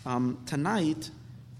Tonight's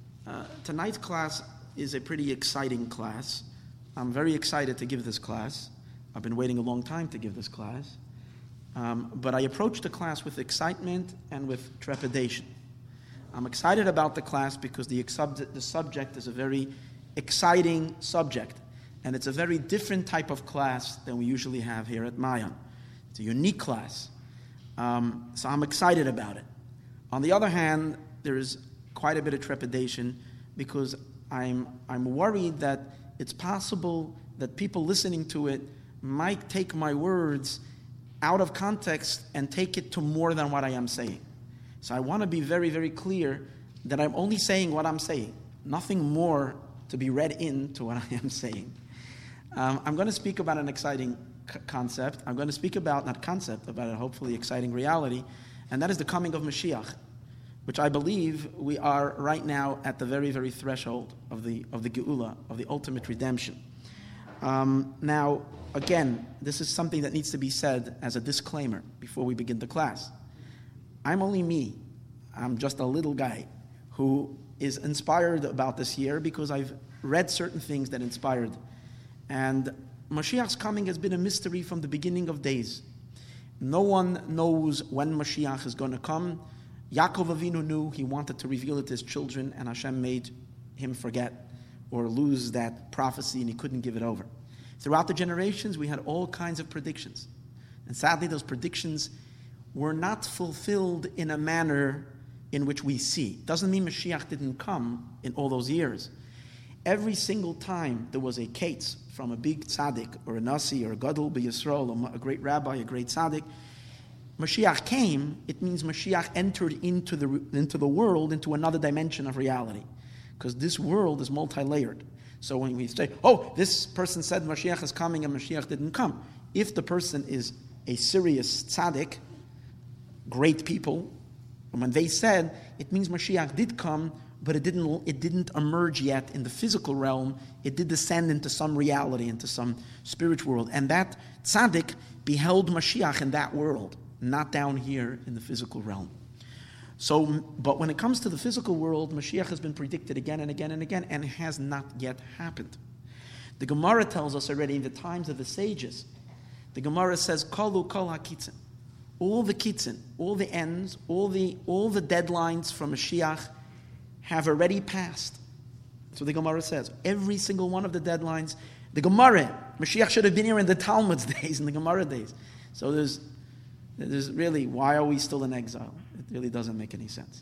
class is a pretty exciting class. I'm very excited to give this class. I've been waiting a long time to give this class. But I approach the class with excitement and with trepidation. I'm excited about the class because the subject is a very exciting subject. And it's a very different type of class than we usually have here at Mayan. It's a unique class. So I'm excited about it. On the other hand, there is quite a bit of trepidation because I'm worried that it's possible that people listening to it might take my words out of context and take it to more than what I am saying. So I want to be very, very clear that I'm only saying what I'm saying. Nothing more to be read into what I am saying. I'm going to speak about an exciting concept. I'm going to speak about, not concept, about a hopefully exciting reality, and that is the coming of Mashiach, which I believe we are right now at the very, very threshold of the Geula, of the ultimate redemption. Now, again, this is something that needs to be said as a disclaimer before we begin the class. I'm only me. I'm just a little guy who is inspired about this year because I've read certain things that inspired. And Mashiach's coming has been a mystery from the beginning of days. No one knows when Mashiach is going to come. Yaakov Avinu knew, he wanted to reveal it to his children, and Hashem made him forget or lose that prophecy, and he couldn't give it over. Throughout the generations, we had all kinds of predictions. And sadly, those predictions were not fulfilled in a manner in which we see. Doesn't mean Mashiach didn't come in all those years. Every single time there was a kates from a big tzaddik, or a nasi, or a gadol b'Yisrael, a great rabbi, a great tzaddik, Mashiach came, it means Mashiach entered into the world, into another dimension of reality. Because this world is multi-layered. So when we say, oh, this person said Mashiach is coming and Mashiach didn't come. If the person is a serious tzaddik, great people, and when they said, it means Mashiach did come, but it didn't emerge yet in the physical realm. It did descend into some reality, into some spiritual world. And that tzaddik beheld Mashiach in that world, not down here in the physical realm. So, but when it comes to the physical world, Mashiach has been predicted again and again and again, and it has not yet happened. The Gemara tells us already in the times of the sages, the Gemara says, Kolu kol hakitzin. All the kitzin, all the ends, all the deadlines for Mashiach have already passed. So the Gemara says, every single one of the deadlines, the Gemara, Mashiach should have been here in the Talmud's days, in the Gemara days. So there's really, why are we still in exile? It really doesn't make any sense.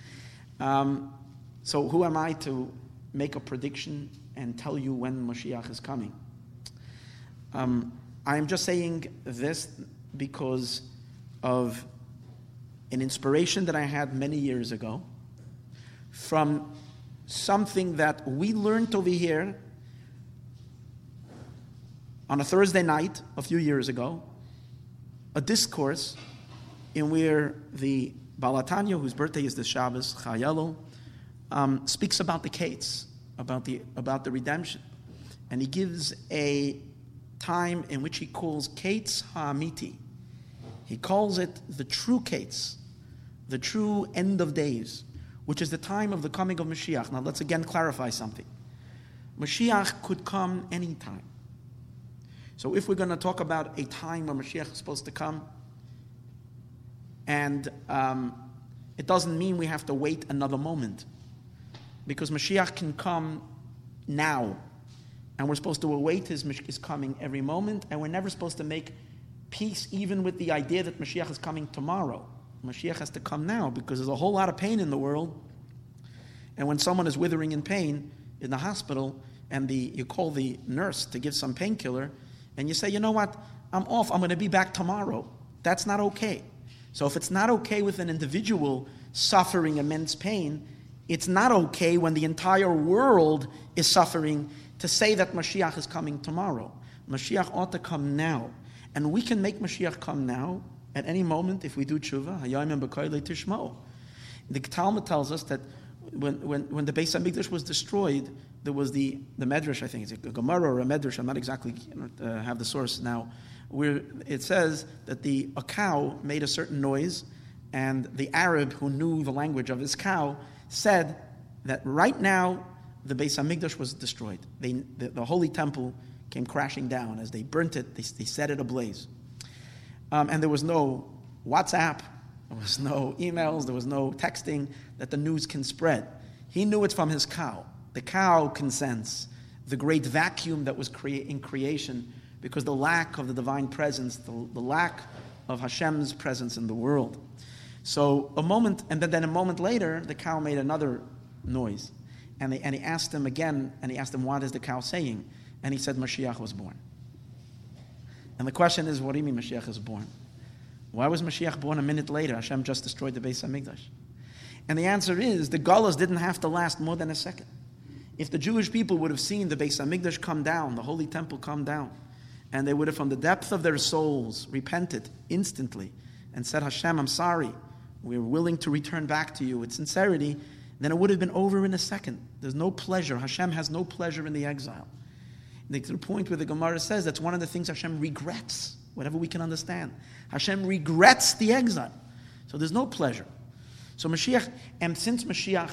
So who am I to make a prediction and tell you when Mashiach is coming? I am just saying this because of an inspiration that I had many years ago from something that we learned over here on a Thursday night a few years ago, a discourse in where the Baal HaTanya, whose birthday is this Shabbos, Chayelo, speaks about the Kates, about the redemption. And he gives a time in which he calls Kates Ha'amiti. He calls it the true Kates, the true end of days, which is the time of the coming of Mashiach. Now let's again clarify something. Mashiach could come anytime. So if we're going to talk about a time when Mashiach is supposed to come, and it doesn't mean we have to wait another moment, because Mashiach can come now, and we're supposed to await his coming every moment, and we're never supposed to make peace even with the idea that Mashiach is coming tomorrow. Mashiach has to come now, because there's a whole lot of pain in the world, and when someone is withering in pain in the hospital, and you call the nurse to give some painkiller, and you say, you know what, I'm off, I'm going to be back tomorrow. That's not okay. So if it's not okay with an individual suffering immense pain, it's not okay when the entire world is suffering to say that Mashiach is coming tomorrow. Mashiach ought to come now. And we can make Mashiach come now, at any moment, if we do tshuva. The Talmud tells us that when the Beis HaMikdash was destroyed, there was the Medrash, I think it's a Gemara or a Medrash, I'm not exactly have the source now, where it says that a cow made a certain noise, and the Arab who knew the language of his cow said that right now the Beis HaMikdash was destroyed. The Holy Temple came crashing down. As they burnt it, they set it ablaze. And there was no WhatsApp, there was no emails, there was no texting that the news can spread. He knew it from his cow. The cow can sense the great vacuum that was in creation because the lack of the divine presence, the lack of Hashem's presence in the world. So a moment later, the cow made another noise. And he asked him again, what is the cow saying? And he said, Mashiach was born. And the question is, what do you mean Mashiach is born? Why was Mashiach born a minute later? Hashem just destroyed the Beis HaMikdash. And the answer is, the Galus didn't have to last more than a second. If the Jewish people would have seen the Beis HaMikdash come down, the Holy Temple come down, and they would have from the depth of their souls repented instantly and said, Hashem, I'm sorry, we're willing to return back to you with sincerity, then it would have been over in a second. There's no pleasure. Hashem has no pleasure in the exile. To the point where the Gemara says that's one of the things Hashem regrets, whatever we can understand. Hashem regrets the exile. So there's no pleasure. So Mashiach, and since Mashiach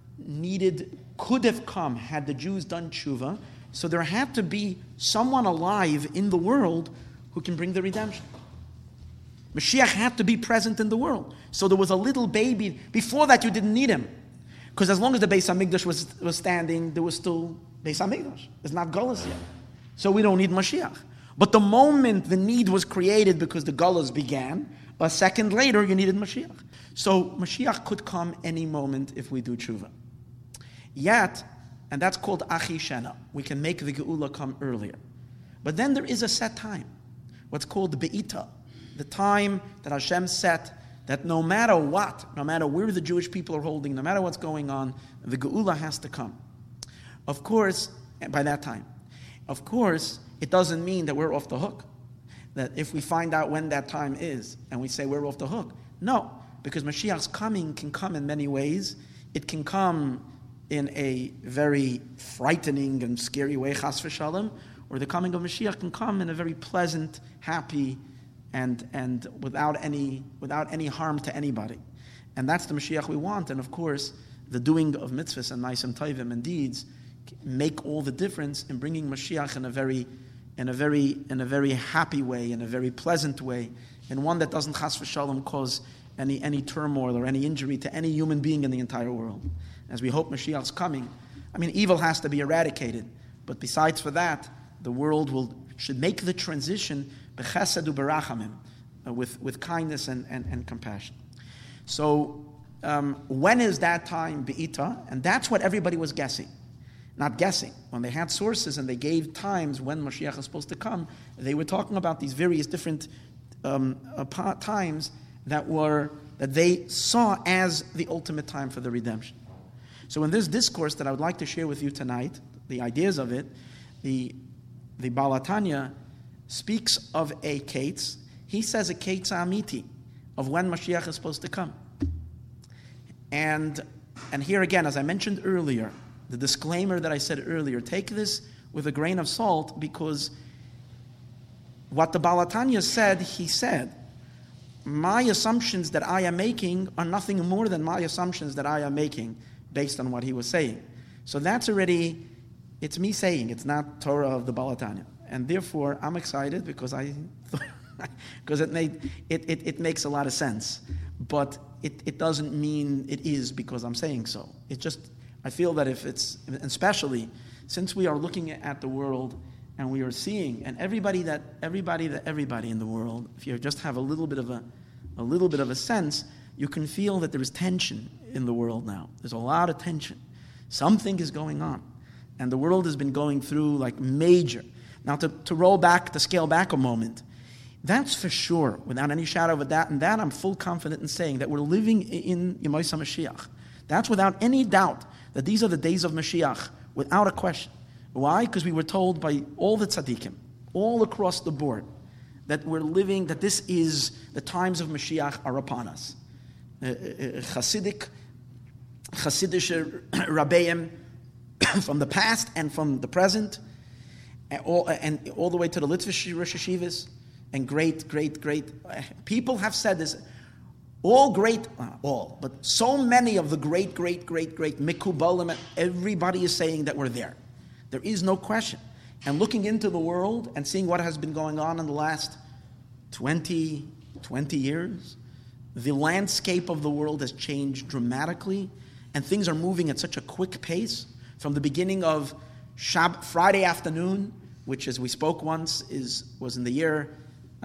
could have come had the Jews done tshuva, so there had to be someone alive in the world who can bring the redemption. Mashiach had to be present in the world. So there was a little baby. Before that, you didn't need him. Because as long as the Beis HaMikdash was standing, there was still Beis HaMikdash. It's not Gullus yet. So we don't need Mashiach. But the moment the need was created because the Gullus began, a second later you needed Mashiach. So Mashiach could come any moment if we do tshuva. Yet, and that's called Achi Shena, we can make the Geula come earlier. But then there is a set time, what's called Be'ita, the time that Hashem set that no matter what, no matter where the Jewish people are holding, no matter what's going on, the Geula has to come. Of course, by that time. Of course, it doesn't mean that we're off the hook. That if we find out when that time is, and we say we're off the hook. No, because Mashiach's coming can come in many ways. It can come in a very frightening and scary way, chas v'shalom, or the coming of Mashiach can come in a very pleasant, happy, and without any harm to anybody. And that's the Mashiach we want. And of course, the doing of mitzvahs and ma'asim tovim and deeds make all the difference in bringing Mashiach in a very happy way, in a very pleasant way, in one that doesn't chas v'shalom cause any turmoil or any injury to any human being in the entire world. As we hope Mashiach's coming, evil has to be eradicated. But besides for that, the world should make the transition b'chesed u'berachamim, with kindness and compassion. So when is that time be'ita? And that's what everybody was guessing. Not guessing. When they had sources and they gave times when Mashiach is supposed to come, they were talking about these various different times that they saw as the ultimate time for the redemption. So in this discourse that I would like to share with you tonight, the ideas of it, the Baal HaTanya speaks of a kates. He says a kates amiti, of when Mashiach is supposed to come. And here again, as I mentioned earlier, the disclaimer that I said earlier, take this with a grain of salt, because what the Baal HaTanya said, he said, my assumptions that I am making are nothing more than my assumptions that I am making based on what he was saying. So that's already, it's me saying, it's not Torah of the Baal HaTanya. And therefore, I'm excited because it makes a lot of sense. But it doesn't mean it is because I'm saying so. It just, I feel that if it's, especially since we are looking at the world and we are seeing, and everybody in the world, if you just have a little bit of a sense, you can feel that there is tension in the world now. There's a lot of tension. Something is going on. And the world has been going through like major. Now to scale back a moment, that's for sure, without any shadow of a doubt, and that I'm full confident in saying that we're living in Yemais HaMashiach. That's without any doubt that these are the days of Mashiach, without a question. Why? Because we were told by all the tzaddikim, all across the board, that we're living, that this is, the times of Mashiach are upon us. Chassidish Rabbeim from the past and from the present, and all the way to the Litvish Rosh Hashivas, and great people have said this. but so many of the great Mikubalim, everybody is saying that we're there. There is no question. And looking into the world and seeing what has been going on in the last 20 years, the landscape of the world has changed dramatically, and things are moving at such a quick pace. From the beginning of Friday afternoon, which, as we spoke once, was in the year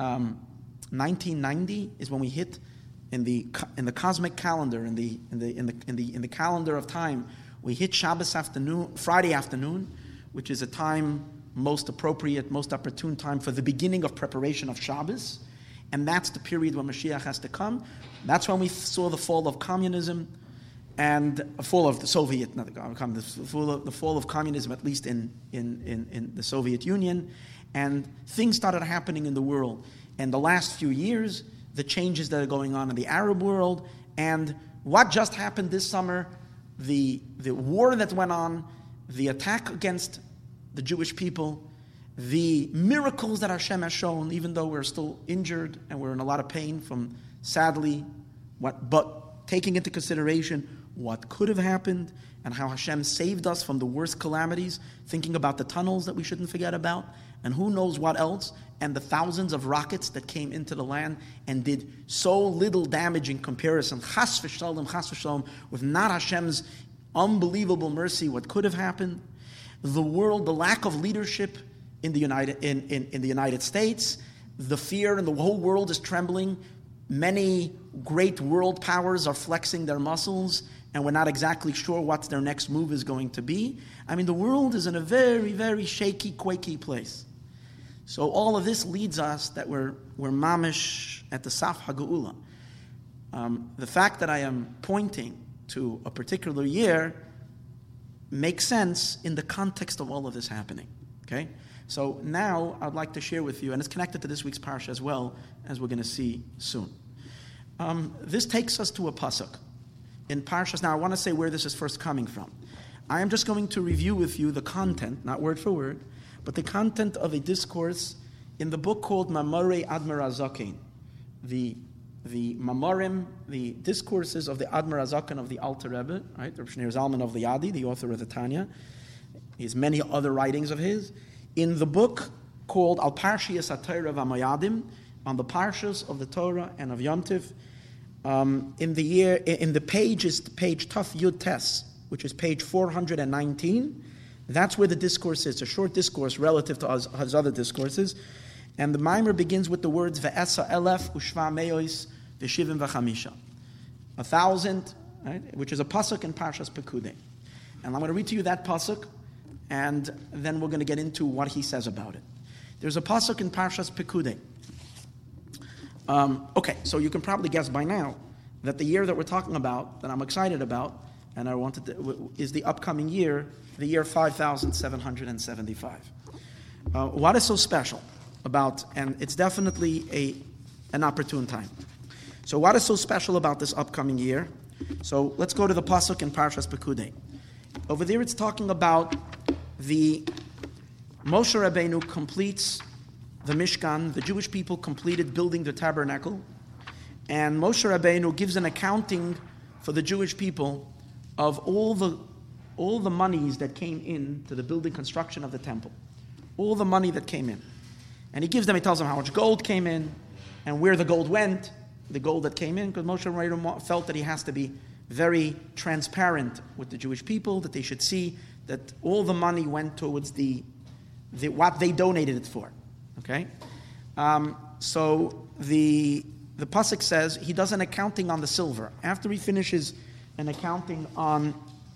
1990, is when we hit in the cosmic calendar, in the calendar of time, we hit Friday afternoon, which is a time most appropriate, most opportune time for the beginning of preparation of Shabbos, and that's the period when Mashiach has to come. That's when we saw the fall of communism and the fall of the Soviet, the fall of communism, at least in the Soviet Union, and things started happening in the world. And the last few years, the changes that are going on in the Arab world, and what just happened this summer, the war that went on, the attack against the Jewish people, the miracles that Hashem has shown, even though we're still injured and we're in a lot of pain from, sadly, but taking into consideration what could have happened and how Hashem saved us from the worst calamities, thinking about the tunnels that we shouldn't forget about, and who knows what else, and the thousands of rockets that came into the land and did so little damage in comparison, chas v'shalom, with not Hashem's unbelievable mercy, what could have happened. The world, the lack of leadership in the United States, the fear, and the whole world is trembling. Many great world powers are flexing their muscles, and we're not exactly sure what their next move is going to be. I mean, the world is in a very, very shaky, quaky place. So all of this leads us that we're mamish at the Saf HaGeula. The fact that I am pointing to a particular year makes sense in the context of all of this happening. Okay? So now I'd like to share with you, and it's connected to this week's parsha as well, as we're going to see soon. This takes us to a pasuk in Parshas. Now I want to say where this is first coming from. I am just going to review with you the content, not word for word, but the content of a discourse in the book called Mamorei Admor HaZaken, the Mamorim, the discourses of the Admor HaZaken of the Alter Rebbe, right? Reb Shneur Zalman of Liadi, the author of the Tanya. He has many other writings of his. In the book called Al Parshias HaTorah V'Moyadim, on the Parshas of the Torah and of Yom Tov, in the page is page Taf Yud Tes, which is page 419. That's where the discourse is. It's a short discourse relative to his other discourses. And the mimer begins with the words Ve'esa elef ushva meos v'shivim v'chamisha. 1,000, right? Which is a pasuk in Parshas Pekudei. And I'm going to read to you that pasuk, and then we're going to get into what he says about it. There's a pasuk in Parshas Pekudei. Okay, so you can probably guess by now that the year that we're talking about, that I'm excited about, and I wanted to, is the upcoming year, the year 5775. What is so special about, and it's definitely an opportune time. So what is so special about this upcoming year? So let's go to the pasuk in Parshas Pekudei. Over there it's talking about the Moshe Rabbeinu completes the Mishkan. The Jewish people completed building the tabernacle, and Moshe Rabbeinu gives an accounting for the Jewish people of all the monies that came in to the building construction of the temple, all the money that came in, and he tells them how much gold came in and where the gold went, the gold that came in, because Moshe Rabbeinu felt that he has to be very transparent with the Jewish people, that they should see that all the money went towards the what they donated it for. Okay, so the pasuk says he does an accounting on the silver after he finishes an accounting on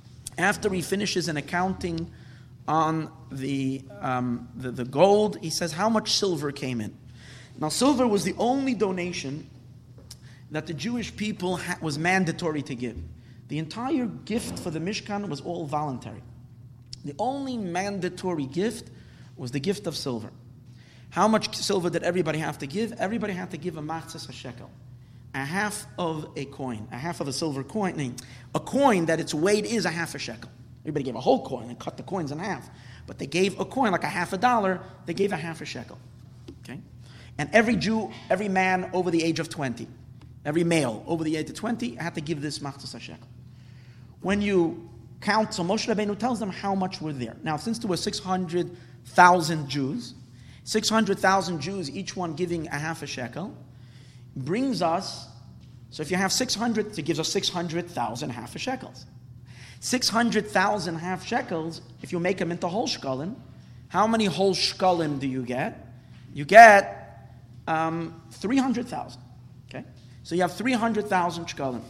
the gold. He says how much silver came in. Now, silver was the only donation that the Jewish people was mandatory to give. The entire gift for the Mishkan was all voluntary. The only mandatory gift was the gift of silver. How much silver did everybody have to give? Everybody had to give a machzas hashekel, a half of a coin, a half of a silver coin, a coin that its weight is a half a shekel. Everybody gave a whole coin and cut the coins in half, but they gave a coin like a half a dollar. They gave a half a shekel. Okay, and every Jew, every man over the age of 20, Every male over the age of 20 had to give this machzas shekel. When you count, so Moshe Rabbeinu tells them how much were there. Now, since there were 600,000 Jews, 600,000 Jews, each one giving a half a shekel, brings us, so if you have 600, it gives us 600,000 half a shekels. 600,000 half shekels, if you make them into whole shekalim, how many whole shekalim do you get? You get 300,000. Okay? So you have 300,000 shekalim.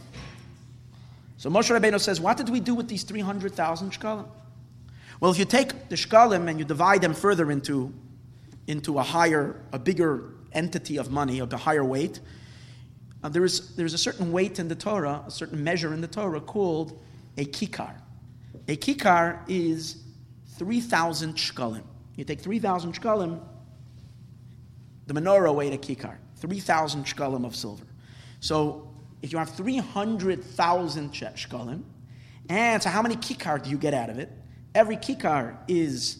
So Moshe Rabbeinu says, what did we do with these 300,000 shekalim? Well, if you take the shekalim and you divide them further into a bigger entity of money, of a higher weight, there is a certain weight in the Torah, a certain measure in the Torah called a kikar. A kikar is 3,000 shekalim. You take 3,000 shekalim, the menorah weighed a kikar, 3,000 shekalim of silver. So if you have 300,000 shekalim, and so how many kikar do you get out of it? Every kikar is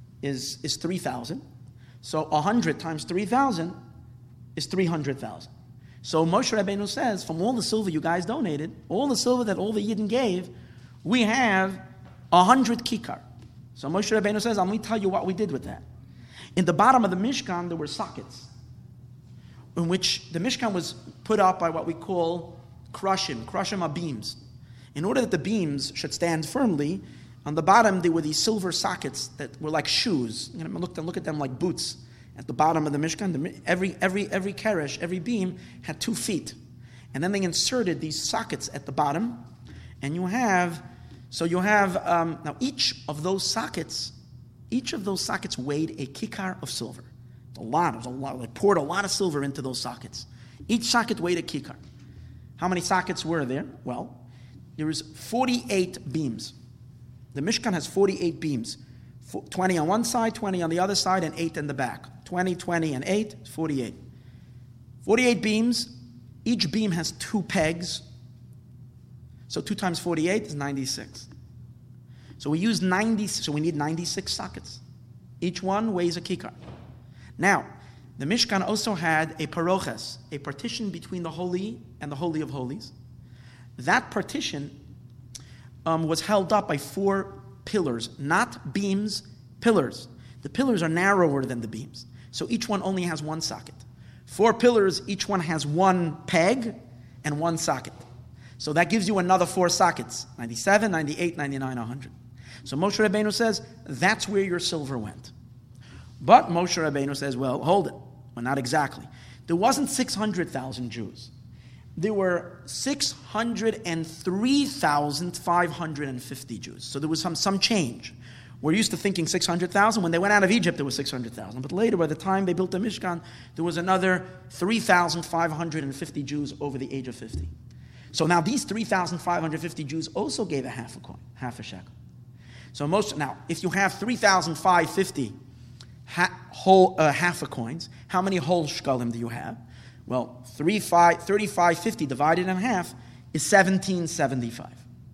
3,000. So 100 times 3,000 is 300,000. So Moshe Rabbeinu says, from all the silver you guys donated, all the silver that all the Yidden gave, we have 100 kikar. So Moshe Rabbeinu says, let me tell you what we did with that. In the bottom of the Mishkan, there were sockets, in which the Mishkan was put up by what we call krushim are beams. In order that the beams should stand firmly, on the bottom there were these silver sockets that were like shoes. You know, look at them like boots. At the bottom of the Mishkan, every keresh, every beam had 2 feet. And then they inserted these sockets at the bottom, and you have now each of those sockets weighed a kikar of silver. It was a lot. They poured a lot of silver into those sockets. Each socket weighed a kikar. How many sockets were there? Well, there was 48 beams. The Mishkan has 48 beams. 20 on one side, 20 on the other side, and 8 in the back. 20, 20, and 8 is 48. 48 beams. Each beam has 2 pegs. So 2 times 48 is 96. So we need 96 sockets. Each one weighs a kikar. Now, the Mishkan also had a paroches, a partition between the Holy and the Holy of Holies. That partition was held up by 4 pillars, not beams, pillars. The pillars are narrower than the beams. So each one only has 1 socket. 4 pillars, each one has 1 peg and 1 socket. So that gives you another 4 sockets, 97, 98, 99, 100. So Moshe Rabbeinu says, that's where your silver went. But Moshe Rabbeinu says, well, hold it. Well, not exactly. There wasn't 600,000 Jews. There were 603,550 Jews. So there was some change. We're used to thinking 600,000. When they went out of Egypt, there was 600,000. But later, by the time they built the Mishkan, there was another 3,550 Jews over the age of 50. So now these 3,550 Jews also gave a half a coin, half a shekel. So now, if you have 3,550 half a coins, how many whole shekalim do you have? Well, 3,550 divided in half is 1,775.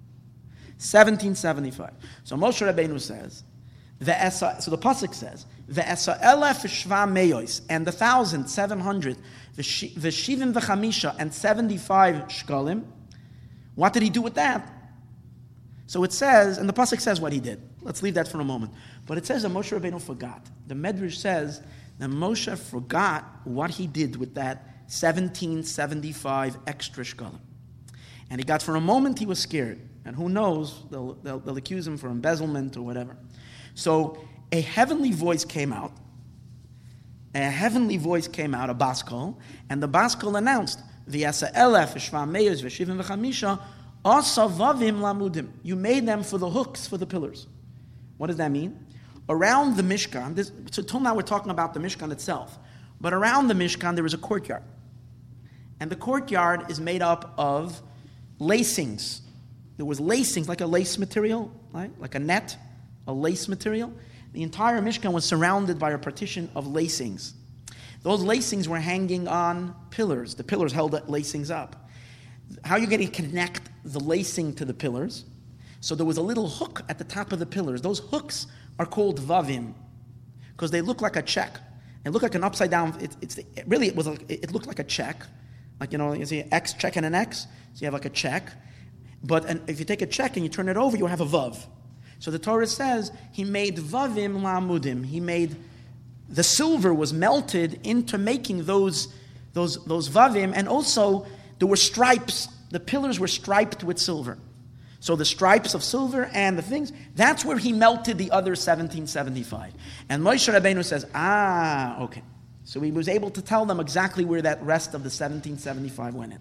1,775. So Moshe Rabbeinu says, so the pasuk says, "Ve'esa elef shva meyos," and 1,700, v'shivim v'chamisha, and 75 shkalim. What did he do with that? So it says, and the pasuk says what he did. Let's leave that for a moment. But it says that Moshe Rabbeinu forgot. The Medrash says that Moshe forgot what he did with that 1,775 extra shkalim. And he got, for a moment, he was scared. And who knows, they'll accuse him for embezzlement or whatever. So a heavenly voice came out. A baskol, and the baskol announced, V'yasa elef shva meyos v'shivim v'chamisha asavavim lamudim. You made them for the hooks, for the pillars. What does that mean? Around the Mishkan, so till now we're talking about the Mishkan itself, but around the Mishkan there is a courtyard. And the courtyard is made up of lacings. There was lacings, like a lace material, right? Like a net, a lace material. The entire Mishkan was surrounded by a partition of lacings. Those lacings were hanging on pillars. The pillars held the lacings up. How are you going to connect the lacing to the pillars? So there was a little hook at the top of the pillars. Those hooks are called vavim because they look like a check. They look like an upside down. It looked like a check, Like, you see X, check and an X. So you have like a check. But if you take a check and you turn it over, you have a vav. So the Torah says, he made vavim la'amudim. He made, the silver was melted into making those vavim, and also there were stripes. The pillars were striped with silver. So the stripes of silver and the things, that's where he melted the other 1775. And Moshe Rabbeinu says, okay. So he was able to tell them exactly where that rest of the 1775 went in.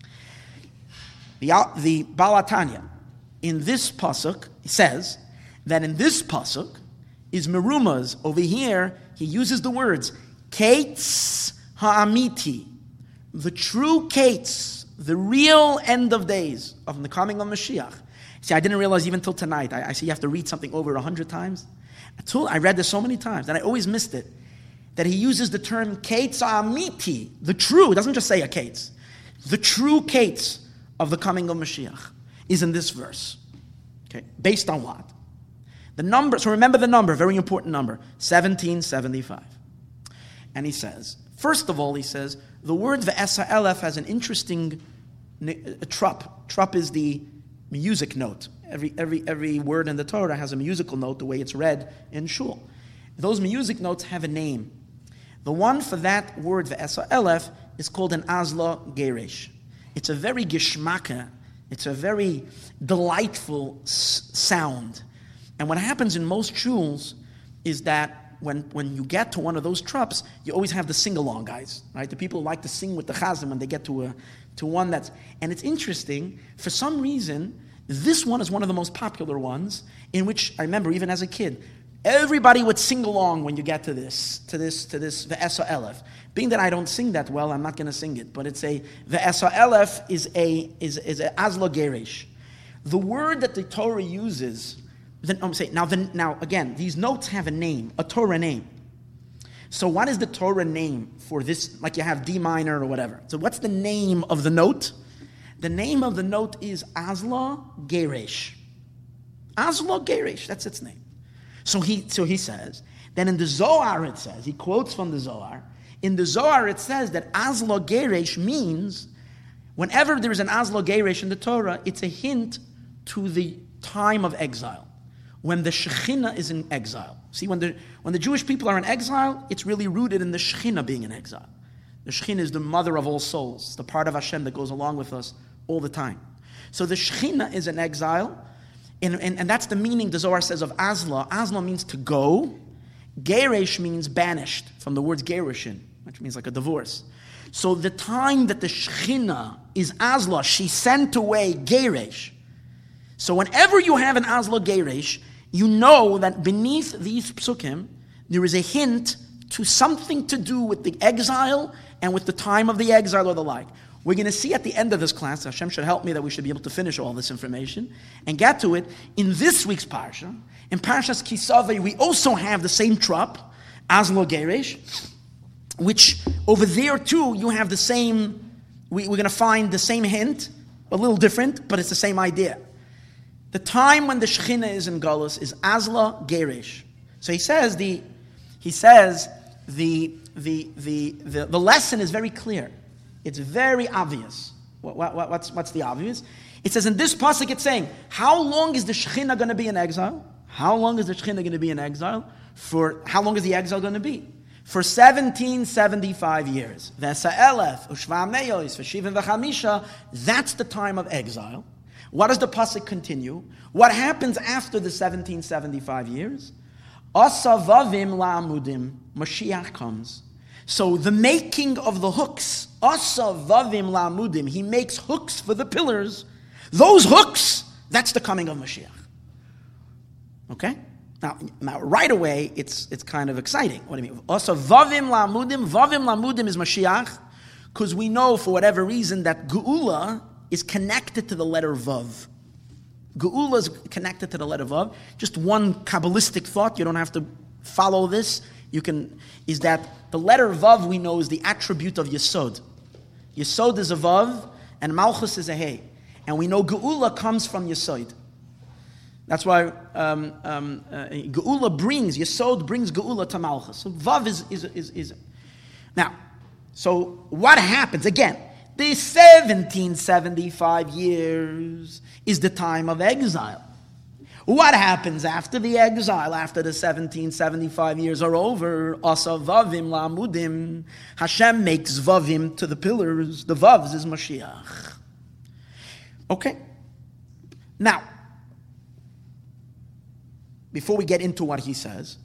The Baal HaTanya, in this pasuk, says that in this pasuk is merumaz. Over here, he uses the words, Kates ha'amiti, the true Kates, the real end of days of the coming of Mashiach. See, I didn't realize even till tonight. I see you have to read something over 100 times. I read this so many times, and I always missed it. That he uses the term Kates Amiti, the true, it doesn't just say a Kates. The true Kates of the coming of Mashiach is in this verse. Okay, based on what? The number, so remember the number, very important number, 1775. And he says, first of all, he says, the word Ve'esa Elef has an interesting trup. Trup is the music note. Every word in the Torah has a musical note, the way it's read in Shul. Those music notes have a name. The one for that word, Ve'esa Elef, is called an Azla Geresh. It's a very gishmaka, it's a very delightful sound. And what happens in most shuls is that when you get to one of those trups, you always have the sing-along guys, right? The people who like to sing with the chazan when they get to one that's... And it's interesting, for some reason, this one is one of the most popular ones, in which, I remember even as a kid, everybody would sing along when you get to this Ve'esa Elef. Being that I don't sing that well, I'm not going to sing it, but it's the Ve'esa Elef is a Azla Geresh. The word that the Torah uses, now again, these notes have a name, a Torah name. So what is the Torah name for this, like you have D minor or whatever? So what's the name of the note? The name of the note is Azla Geresh. Azla Geresh, that's its name. So he says, then in the Zohar it says, he quotes from the Zohar, in the Zohar it says that Azla Geresh means, whenever there is an Azla Geresh in the Torah, it's a hint to the time of exile, when the Shekhinah is in exile. See, when the Jewish people are in exile, it's really rooted in the Shekhinah being in exile. The Shekhinah is the mother of all souls, the part of Hashem that goes along with us all the time. So the Shekhinah is in exile, and that's the meaning the Zohar says of Azla. Azla means to go. Geresh means banished, from the words gerushin, which means like a divorce. So the time that the Shekhinah is Azla, she sent away Geresh. So whenever you have an Azla Geresh, you know that beneath these psukim, there is a hint to something to do with the exile and with the time of the exile or the like. We're going to see at the end of this class, Hashem should help me that we should be able to finish all this information and get to it. In this week's parsha, in Parshas Kisaveh, we also have the same trop, Azla Geresh, which over there too, you have the same, we're going to find the same hint, a little different, but it's the same idea. The time when the Shekhinah is in Galus is Azla Geresh. So he says the lesson is very clear. It's very obvious. What's the obvious? It says in this pasuk, it's saying, how long is the Shekhinah going to be in exile? How long is the Shekhinah going to be in exile? For how long is the exile going to be? For 1775 years. Ve'esa Elef, Ushva Meyos, V'shivim V'chamisha, that's the time of exile. What does the pasuk continue? What happens after the 1775 years? Asavavim la'amudim, Mashiach comes. So the making of the hooks, asavavim la'amudim, he makes hooks for the pillars. Those hooks, that's the coming of Mashiach. Okay? Now right away, it's kind of exciting. What do you mean? Asavavim la'amudim is Mashiach, because we know for whatever reason that Geula is connected to the letter Vav. Geula is connected to the letter Vav. Just one Kabbalistic thought, you don't have to follow this, is that the letter Vav we know is the attribute of Yesod. Yesod is a Vav, and Malchus is a Hey. And we know Geula comes from Yesod. That's why Geula brings Geula to Malchus. So Vav is. Now, so what happens? Again, the 1775 years is the time of exile. What happens after the exile, after the 1775 years are over? Asa vavim la'amudim. Hashem makes vavim to the pillars. The vavs is Mashiach. Okay. Now, before we get into what he says,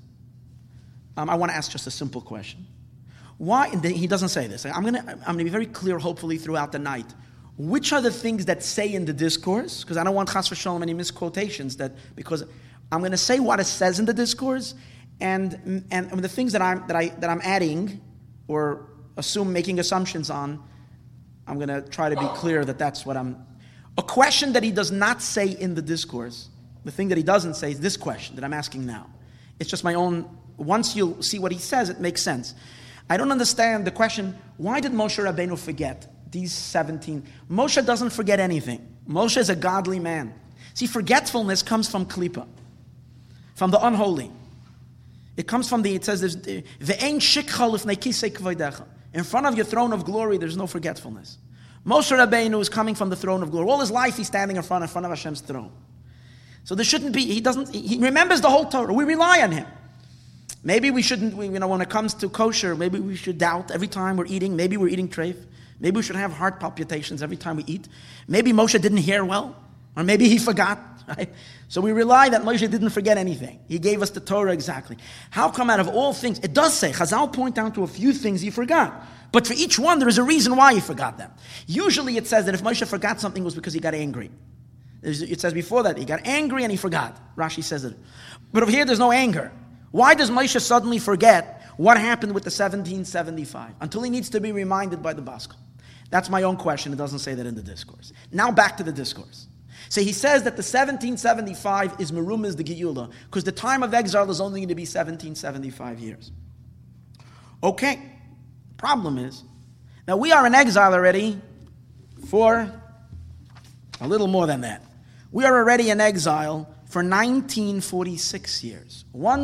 I want to ask just a simple question. Why? And he doesn't say this. I'm going to be very clear, hopefully, throughout the night. Which are the things that say in the discourse? Because I don't want chas v'shalom any misquotations. Because I'm going to say what it says in the discourse, and the things that I'm adding or making assumptions on, I'm going to try to be clear that that's what I'm. A question that he does not say in the discourse, the thing that he doesn't say is this question that I'm asking now. It's just my own. Once you see what he says, it makes sense. I don't understand the question. Why did Moshe Rabbeinu forget? These 17. Moshe doesn't forget anything. Moshe is a godly man. See, forgetfulness comes from klipa, from the unholy. It comes from it says, "Ve'ein shikcha lifnei kisei kvodecha." In front of your throne of glory, there's no forgetfulness. Moshe Rabbeinu is coming from the throne of glory. All his life, he's standing in front of Hashem's throne. So there shouldn't be, he remembers the whole Torah. We rely on him. Maybe we shouldn't, when it comes to kosher, maybe we should doubt every time we're eating. Maybe we're eating treif. Maybe we should have heart palpitations every time we eat. Maybe Moshe didn't hear well, or maybe he forgot, right? So we rely that Moshe didn't forget anything. He gave us the Torah exactly. How come out of all things, it does say, Chazal point down to a few things he forgot. But for each one, there is a reason why he forgot them. Usually it says that if Moshe forgot something, it was because he got angry. It says before that, he got angry and he forgot. Rashi says it. But over here, there's no anger. Why does Moshe suddenly forget what happened with the 1775? Until he needs to be reminded by the Baskel. That's my own question. It doesn't say that in the discourse. Now back to the discourse. So he says that the 1775 is Merumah, the Geula, because the time of exile is only going to be 1775 years. Okay. Problem is, now we are in exile already for a little more than that. We are already in exile for 1946 years.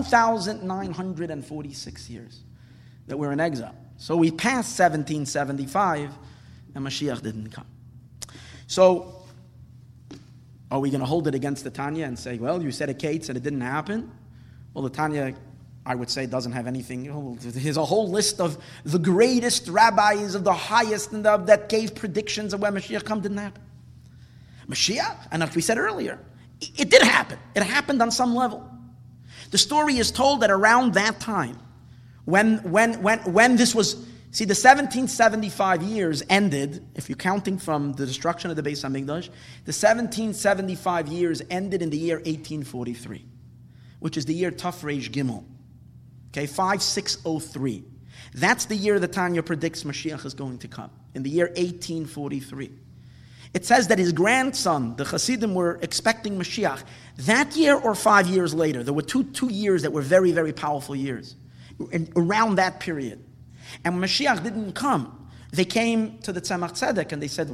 1,946 years that we're in exile. So we passed 1775 and Mashiach didn't come. So, are we going to hold it against the Tanya and say, well, you said it, Kate, and it didn't happen? Well, the Tanya, I would say, doesn't have anything. There's a whole list of the greatest rabbis of the highest and that gave predictions of when Mashiach come, didn't happen. Mashiach, and like we said earlier, it did happen. It happened on some level. The story is told that around that time, when this was, see, the 1775 years ended, if you're counting from the destruction of the Beis HaMikdash, the 1775 years ended in the year 1843, which is the year Tafresh Gimel. Okay, 5603. That's the year the Tanya predicts Mashiach is going to come, in the year 1843. It says that his grandson, the Hasidim, were expecting Mashiach that year or 5 years later. There were two years that were very, very powerful years, around that period. And when Mashiach didn't come, they came to the Tzemach Tzedek and they said,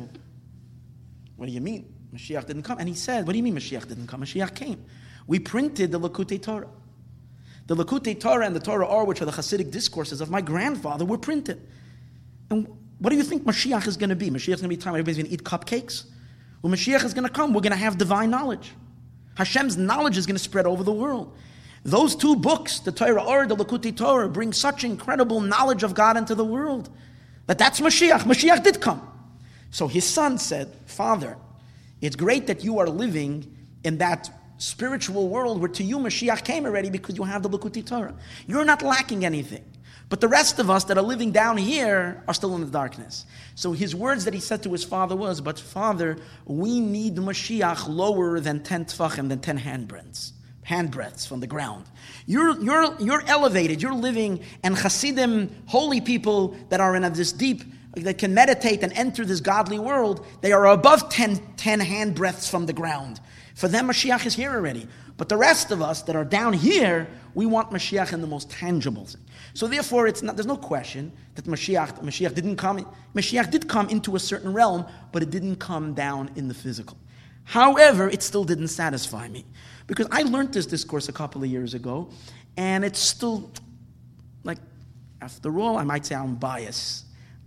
what do you mean? Mashiach didn't come? And he said, what do you mean Mashiach didn't come? Mashiach came. We printed the Likutei Torah. The Likutei Torah and the Torah Or, which are the Hasidic discourses of my grandfather, were printed. And what do you think Mashiach is going to be? Mashiach is going to be a time everybody's going to eat cupcakes? When Mashiach is going to come, we're going to have divine knowledge. Hashem's knowledge is going to spread over the world. Those two books, the Torah Or, the Likutei Torah, bring such incredible knowledge of God into the world. That's Mashiach. Mashiach did come. So his son said, Father, it's great that you are living in that spiritual world where to you Mashiach came already because you have the Likutei Torah. You're not lacking anything. But the rest of us that are living down here are still in the darkness. So his words that he said to his father was, but Father, we need Mashiach lower than 10 tefachim, than 10 handbreadths from the ground. You're elevated, you're living, and Hasidim, holy people that are in this deep, that can meditate and enter this godly world, they are above 10 handbreadths from the ground. For them, Mashiach is here already. But the rest of us that are down here, we want Mashiach in the most tangible thing. So therefore, there's no question that Mashiach didn't come. Mashiach did come into a certain realm, but it didn't come down in the physical. However, it still didn't satisfy me. Because I learned this discourse a couple of years ago, and it's still, like, after all, I might say I'm biased.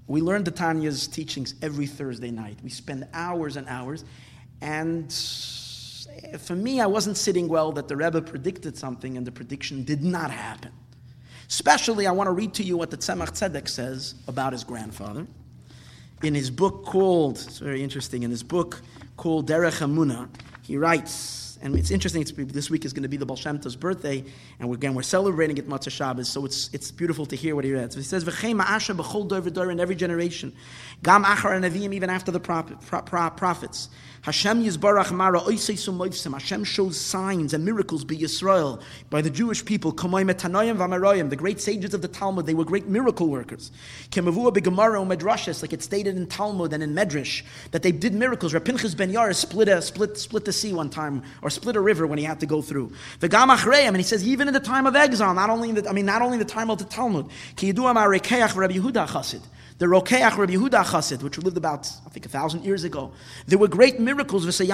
We learn the Tanya's teachings every Thursday night. We spend hours and hours. And for me, I wasn't sitting well that the Rebbe predicted something and the prediction did not happen. Especially, I want to read to you what the Tzemach Tzedek says about his grandfather. In his book called, it's very interesting, in his book called Derech Emunah, he writes, and it's interesting, this week is going to be the Baal Shem Tov's birthday, and we're celebrating it Matzah Shabbos, so it's beautiful to hear what he read. So he says, V'chei ma'asha b'chol dor v'dor, in every generation, gam achar neviim, even after the prophets, Hashem Yisbarach Mara Oisei Sumoivsim, Hashem shows signs and miracles by Yisrael, by the Jewish people, Kamoy Metanoyim V'Amarayim, the great sages of the Talmud, they were great miracle workers. Kemavua b'Gemara u'Medrashes, like it's stated in Talmud and in Medrash, that they did miracles. Rav Pinchas ben Yair split the sea one time, or split a river when he had to go through. V'Gam Achreim, and he says even in the time of exile, not only in the time of the Talmud, Ki Yidua Ma'Rekeach Rabbi Yehuda Chassid, the Rokeach Rabbi Yehuda Chassid, which lived about, I think, 1,000 years ago. There were great miracles. These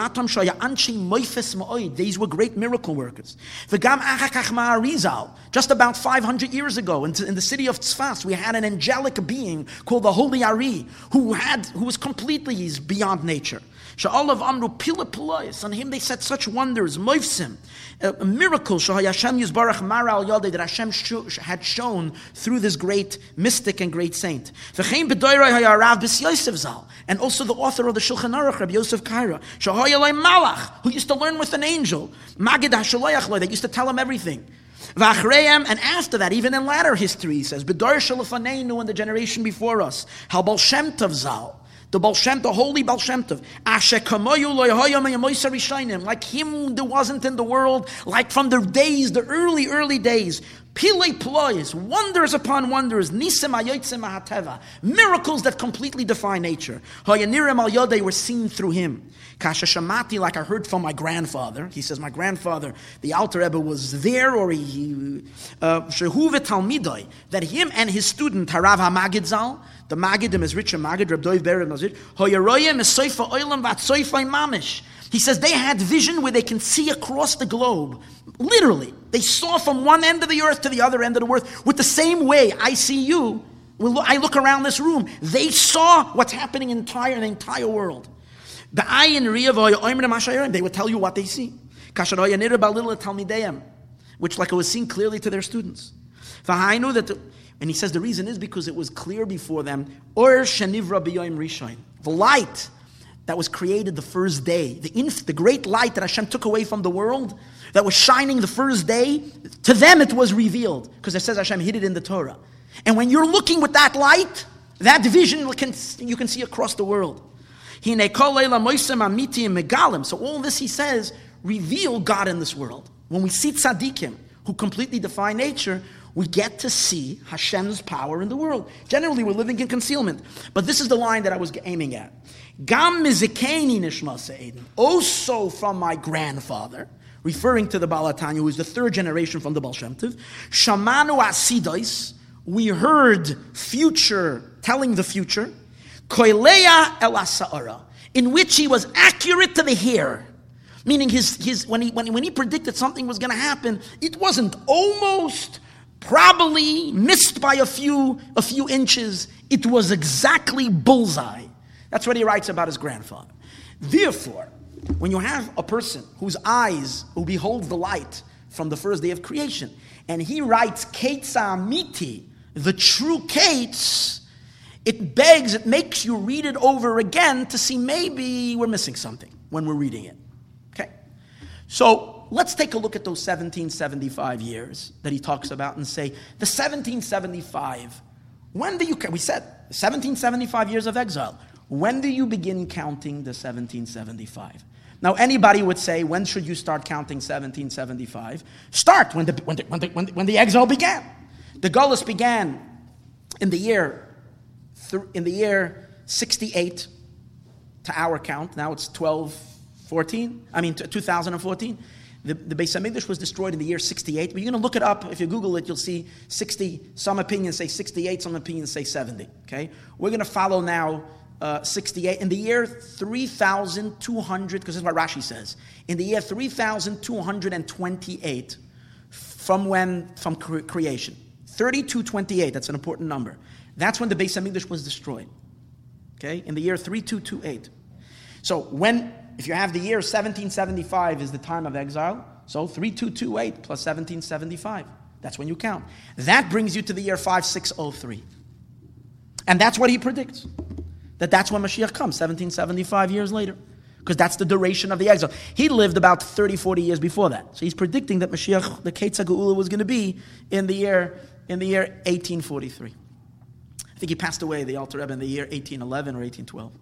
were great miracle workers. Just about 500 years ago, in the city of Tzfas, we had an angelic being called the Holy Ari, who was completely beyond nature. Sha'alav amru pila pilayis. On him they said such wonders, moifsim, miracles. Hashem Yisbarach Mara al Yodei, that Hashem had shown through this great mystic and great saint. And also the author of the Shulchan Aruch, Rabbi Yosef Kaira, Malach, who used to learn with an angel, Magid HaShalayach, that used to tell him everything. And after that, even in latter history, he says, B'dar Shalafaneinu, in the generation before us, Hal Baal Shem Tov Zal, the holy Baal Shem Tov, like him there wasn't in the world, like from the early days, Pilei ployes, wonders upon wonders, nisem ayotzem mahateva, miracles that completely defy nature. Hayanirim al yodei were seen through him. Kasha shamati, like I heard from my grandfather. He says, my grandfather, the Alter Rebbe, was there, or shehu v'talmidoi, that him and his student Harav HaMagid Zal, the Magidim is Richard Magid, Reb Dov Ber Nazir, Hoyaroyim is soifa oilam vatsoifa mamish. He says they had vision where they can see across the globe. Literally. They saw from one end of the earth to the other end of the earth with the same way I see you. I look around this room. They saw what's happening in the entire world. They would tell you what they see. Which, like it was seen clearly to their students. And he says the reason is because it was clear before them. The light that was created the first day, the great light that Hashem took away from the world, that was shining the first day, to them it was revealed, because it says Hashem hid it in the Torah. And when you're looking with that light, that vision you can see across the world. So all this, he says, reveal God in this world. When we see tzaddikim, who completely defy nature, we get to see Hashem's power in the world. Generally, we're living in concealment. But this is the line that I was aiming at. Gam mizikeni nishmasa Eden. Also from my grandfather, referring to the Baal HaTanya, who is the third generation from the Baal Shem Tov, Shamanu asidois, we heard telling the future, koileya el asa'ara, in which he was accurate to the hair. Meaning when he predicted something was going to happen, it wasn't almost, probably missed by a few inches. It was exactly bullseye. That's what he writes about his grandfather. Therefore, when you have a person who beholds the light from the first day of creation, and he writes Ketza Amiti, the true Kates, it makes you read it over again to see maybe we're missing something when we're reading it. Okay? So let's take a look at those 1775 years that he talks about and say, the 1775, we said 1775 years of exile. When do you begin counting the 1775? Now, anybody would say, when should you start counting 1775? Start when the exile began. The Golus began in the year 68 to our count. Now it's 2014. The Beis HaMikdash was destroyed in the year 68. But you're going to look it up. If you Google it, you'll see 60. Some opinions say 68. Some opinions say 70. Okay, we're going to follow now 68. In the year 3,200, because this is what Rashi says. In the year 3,228 from creation. 3228. That's an important number. That's when the Beis HaMikdash was destroyed. Okay, in the year 3228. So if you have the year 1775 is the time of exile, so 3228 plus 1775, that's when you count. That brings you to the year 5603. And that's what he predicts. That's when Mashiach comes, 1775 years later. Because that's the duration of the exile. He lived about 30, 40 years before that. So he's predicting that Mashiach, the Ketz HaGeula, was going to be in the year 1843. I think he passed away, the Alter Rebbe, in the year 1811 or 1812.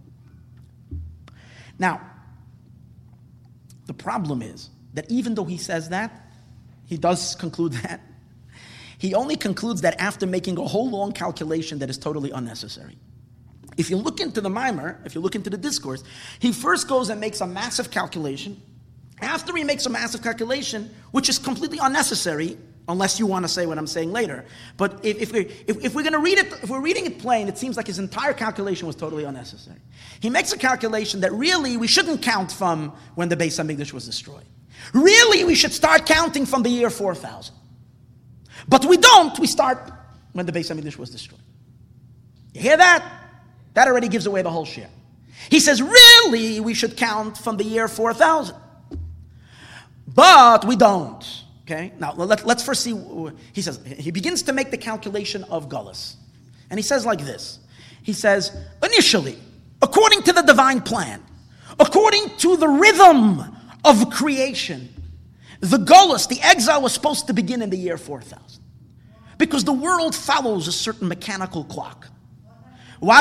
Now, the problem is that even though he says that, he does conclude that, he only concludes that after making a whole long calculation that is totally unnecessary. If you look into the Mimer, if you look into the discourse, he first goes and makes a massive calculation. After he makes a massive calculation, which is completely unnecessary, unless you want to say what I'm saying later. But if we're going to read it, if we're reading it plain, it seems like his entire calculation was totally unnecessary. He makes a calculation that really we shouldn't count from when the Beis HaMikdash was destroyed. Really, we should start counting from the year 4000. But we don't. We start when the Beis HaMikdash was destroyed. You hear that? That already gives away the whole share. He says, really, we should count from the year 4000. But we don't. Okay? Now, let's first see. He says, he begins to make the calculation of Gullus. And he says like this. He says, initially, according to the divine plan, according to the rhythm of creation, the Gullus, the exile, was supposed to begin in the year 4000. Because the world follows a certain mechanical clock. Why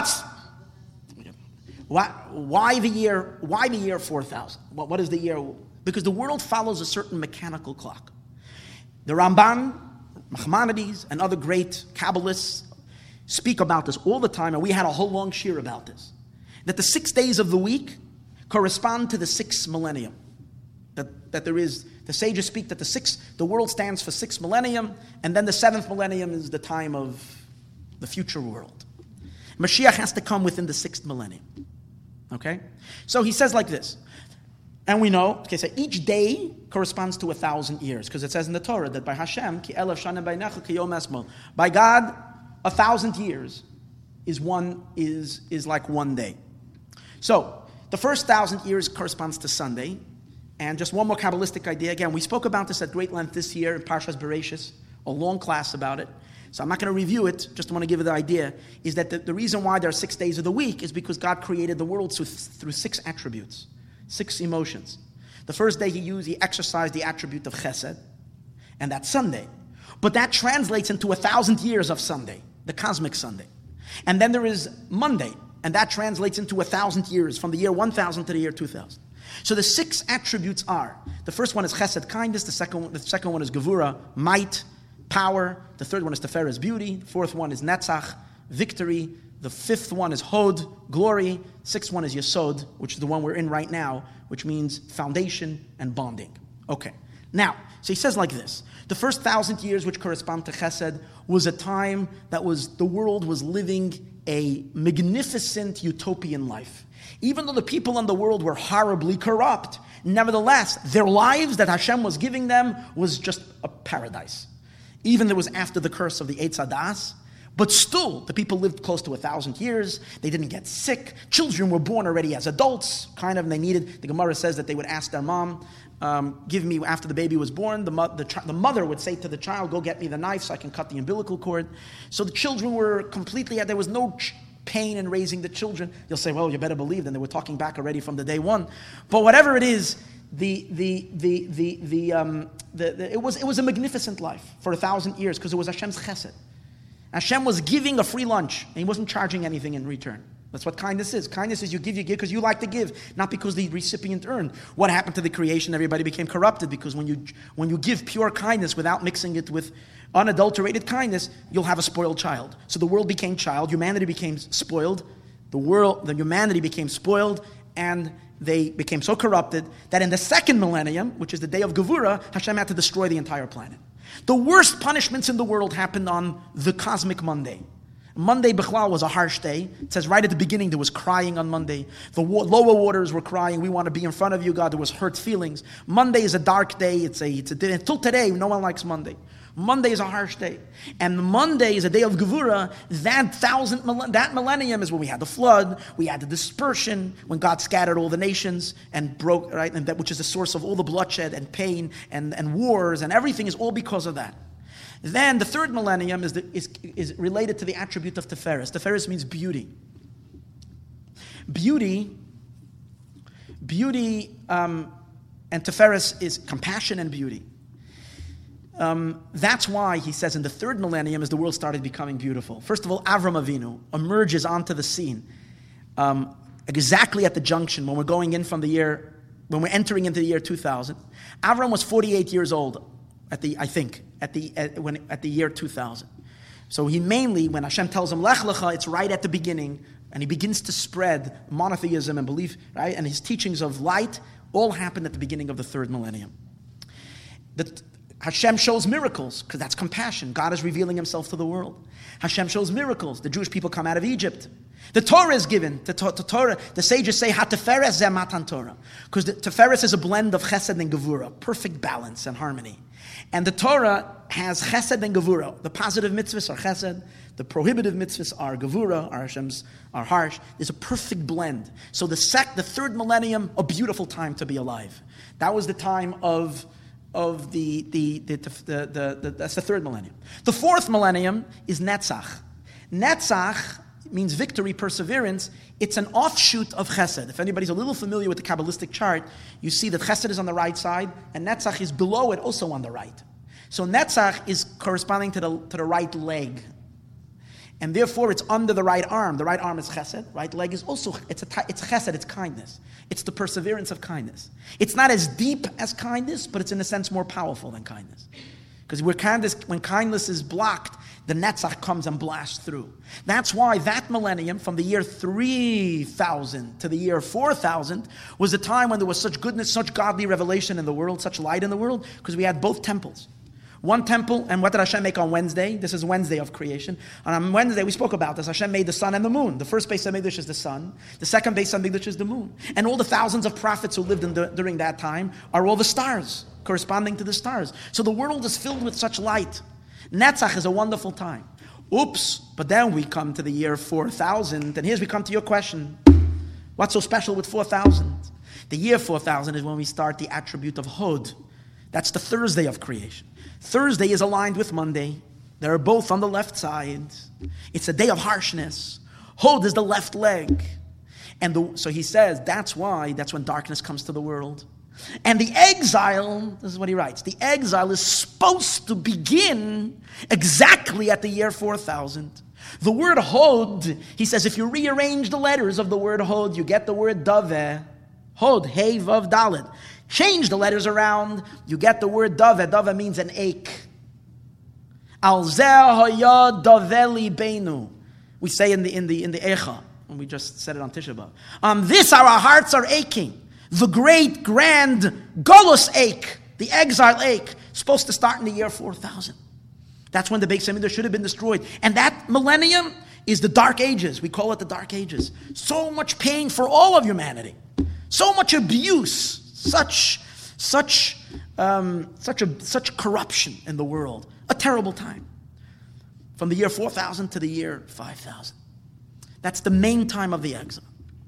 the year 4000? What is the year? Because the world follows a certain mechanical clock. The Ramban, Maimonides, and other great Kabbalists speak about this all the time, and we had a whole long shir about this. That the 6 days of the week correspond to the 6th millennium. That there is, the sages speak that the world stands for 6 millennium, and then the 7th millennium is the time of the future world. Mashiach has to come within the 6th millennium. Okay? So he says like this. And we know, okay, so each day corresponds to 1,000 years, because it says in the Torah that by Hashem, ki elef shana beinecha ki yom esmol. By God, 1,000 years is like one day. So the first 1,000 years corresponds to Sunday. And just one more Kabbalistic idea. Again, we spoke about this at great length this year in Parshas Bereshis, a long class about it. So I'm not going to review it, just want to give you the idea, is that the reason why there are 6 days of the week is because God created the world through 6 attributes, 6 emotions. The first day he exercised the attribute of chesed, and that's Sunday. But that translates into 1,000 years of Sunday, the cosmic Sunday. And then there is Monday, and that translates into 1,000 years, from the year 1000 to the year 2000. So the 6 attributes are, the first one is chesed, kindness, the second one is gevura, might, power, the third one is teferes, beauty, the fourth one is netzach, victory, the fifth one is hod, glory, sixth one is yesod, which is the one we're in right now, which means foundation and bonding. Okay, now, so he says like this, the first 1,000 years, which correspond to chesed, was a time that the world was living a magnificent utopian life. Even though the people in the world were horribly corrupt, nevertheless, their lives that Hashem was giving them was just a paradise. Even it was after the curse of the Eitz Hadas, but still, the people lived close to 1,000 years. They didn't get sick. Children were born already as adults, kind of, and they needed, the Gemara says that they would ask their mom, give me, after the baby was born, the mother would say to the child, go get me the knife so I can cut the umbilical cord. So the children were completely, there was no pain in raising the children. You'll say, well, you better believe them. They were talking back already from the day one. But whatever it is, it was a magnificent life for 1,000 years because it was Hashem's chesed. Hashem was giving a free lunch and he wasn't charging anything in return. That's what kindness is. Kindness is you give because you like to give, not because the recipient earned. What happened to the creation? Everybody became corrupted because when you give pure kindness without mixing it with unadulterated kindness, you'll have a spoiled child. So the world became child, humanity became spoiled, the humanity became spoiled, and they became so corrupted that in the second millennium, which is the day of Gevura, Hashem had to destroy the entire planet. The worst punishments in the world happened on the cosmic Monday. Monday, Bechlal, was a harsh day. It says right at the beginning there was crying on Monday. The lower waters were crying. We want to be in front of you, God. There was hurt feelings. Monday is a dark day. It's a day. Until today, no one likes Monday. Monday is a harsh day. And Monday is a day of Gevurah. That millennium is when we had the flood, we had the dispersion, when God scattered all the nations and broke, right? And that which is the source of all the bloodshed and pain and wars and everything is all because of that. Then the third millennium is related to the attribute of Tiferes. Tiferes means beauty. Beauty, and Tiferes is compassion and beauty. That's why he says in the third millennium as the world started becoming beautiful. First of all, Avram Avinu emerges onto the scene exactly at the junction when we're entering into the year 2000. Avram was 48 years old at the year 2000. So he mainly, when Hashem tells him Lech Lecha, it's right at the beginning, and he begins to spread monotheism and belief, right? And his teachings of light all happened at the beginning of the third millennium. Hashem shows miracles, because that's compassion. God is revealing himself to the world. Hashem shows miracles. The Jewish people come out of Egypt. The Torah is given. The Torah, the sages say, HaTeferes Zeh Matan Torah. Because the Teferes is a blend of Chesed and Gevurah, perfect balance and harmony. And the Torah has Chesed and Gevurah. The positive mitzvahs are Chesed. The prohibitive mitzvahs are Gevurah, are harsh. There's a perfect blend. So the third millennium, a beautiful time to be alive. That was the time of that's the third millennium. The fourth millennium is Netzach. Netzach means victory, perseverance. It's an offshoot of Chesed. If anybody's a little familiar with the Kabbalistic chart, you see that Chesed is on the right side and Netzach is below it, also on the right. So Netzach is corresponding to the right leg. And therefore it's under the right arm. The right arm is Chesed. Right leg is also, it's Chesed, it's kindness. It's the perseverance of kindness. It's not as deep as kindness, but it's in a sense more powerful than kindness. Because when kindness is blocked, the Netzach comes and blasts through. That's why that millennium, from the year 3000 to the year 4000, was a time when there was such goodness, such godly revelation in the world, such light in the world, because we had both temples. One temple, and what did Hashem make on Wednesday? This is Wednesday of creation. And on Wednesday, we spoke about this. Hashem made the sun and the moon. The first Beis HaMikdash is the sun. The second Beis HaMikdash is the moon. And all the thousands of prophets who lived during that time are all the stars, corresponding to the stars. So the world is filled with such light. Netzach is a wonderful time. Oops, but then we come to the year 4000, and here's we come to your question. What's so special with 4000? The year 4000 is when we start the attribute of Hod. That's the Thursday of creation. Thursday is aligned with Monday. They're both on the left side. It's a day of harshness. Hod is the left leg. And so he says that's when darkness comes to the world. And the exile, this is what he writes, the exile is supposed to begin exactly at the year 4000. The word Hod, he says, if you rearrange the letters of the word Hod, you get the word Daveh. Hod, Hey, Vav, Dalet. Change the letters around, you get the word Daveh. Daveh means an ache. Al zeh haya daveh libeinu. We say in the Echa, and we just said it on Tisha B'Av. On this our hearts are aching. The great, grand Golus ache, the exile ache, supposed to start in the year 4000. That's when the Beis HaMikdash should have been destroyed. And that millennium is the Dark Ages. We call it the Dark Ages. So much pain for all of humanity. So much abuse. Such corruption in the world. A terrible time. From the year 4000 to the year 5000. That's the main time of the exile.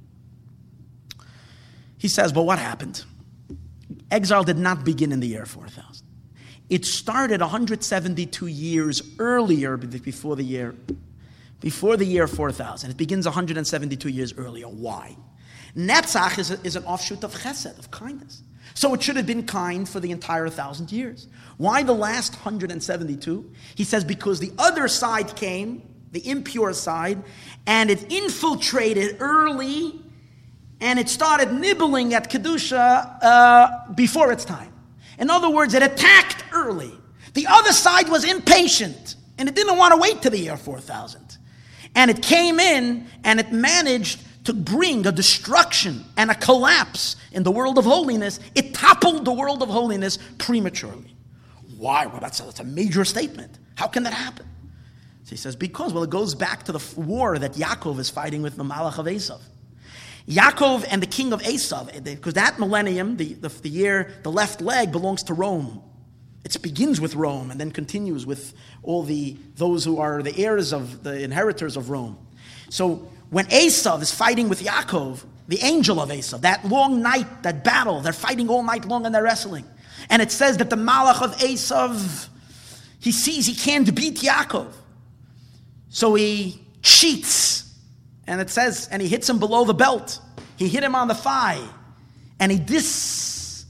He says, but what happened? Exile did not begin in the year 4000. It started 172 years earlier before the year 4000. It begins 172 years earlier. Why? Netzach is an offshoot of Chesed, of kindness. So it should have been kind for the entire 1,000 years. Why the last 172? He says because the other side came, the impure side, and it infiltrated early, and it started nibbling at Kedusha before its time. In other words, it attacked early. The other side was impatient, and it didn't want to wait to the year 4000. And it came in, and it managed to bring a destruction and a collapse in the world of holiness. It toppled the world of holiness prematurely. Why? Well, that's a major statement. How can that happen? So he says, because, well, it goes back to the war that Yaakov is fighting with the Malach of Esav. Yaakov and the king of Esav, because that millennium, the year, the left leg belongs to Rome. It begins with Rome and then continues with all those who are the heirs of the inheritors of Rome. So when Esav is fighting with Yaakov, the angel of Esav, that long night, that battle, they're fighting all night long and they're wrestling. And it says that the Malach of Esav, he sees he can't beat Yaakov. So he cheats. And it says, and he hits him below the belt. He hit him on the thigh. And he dislodged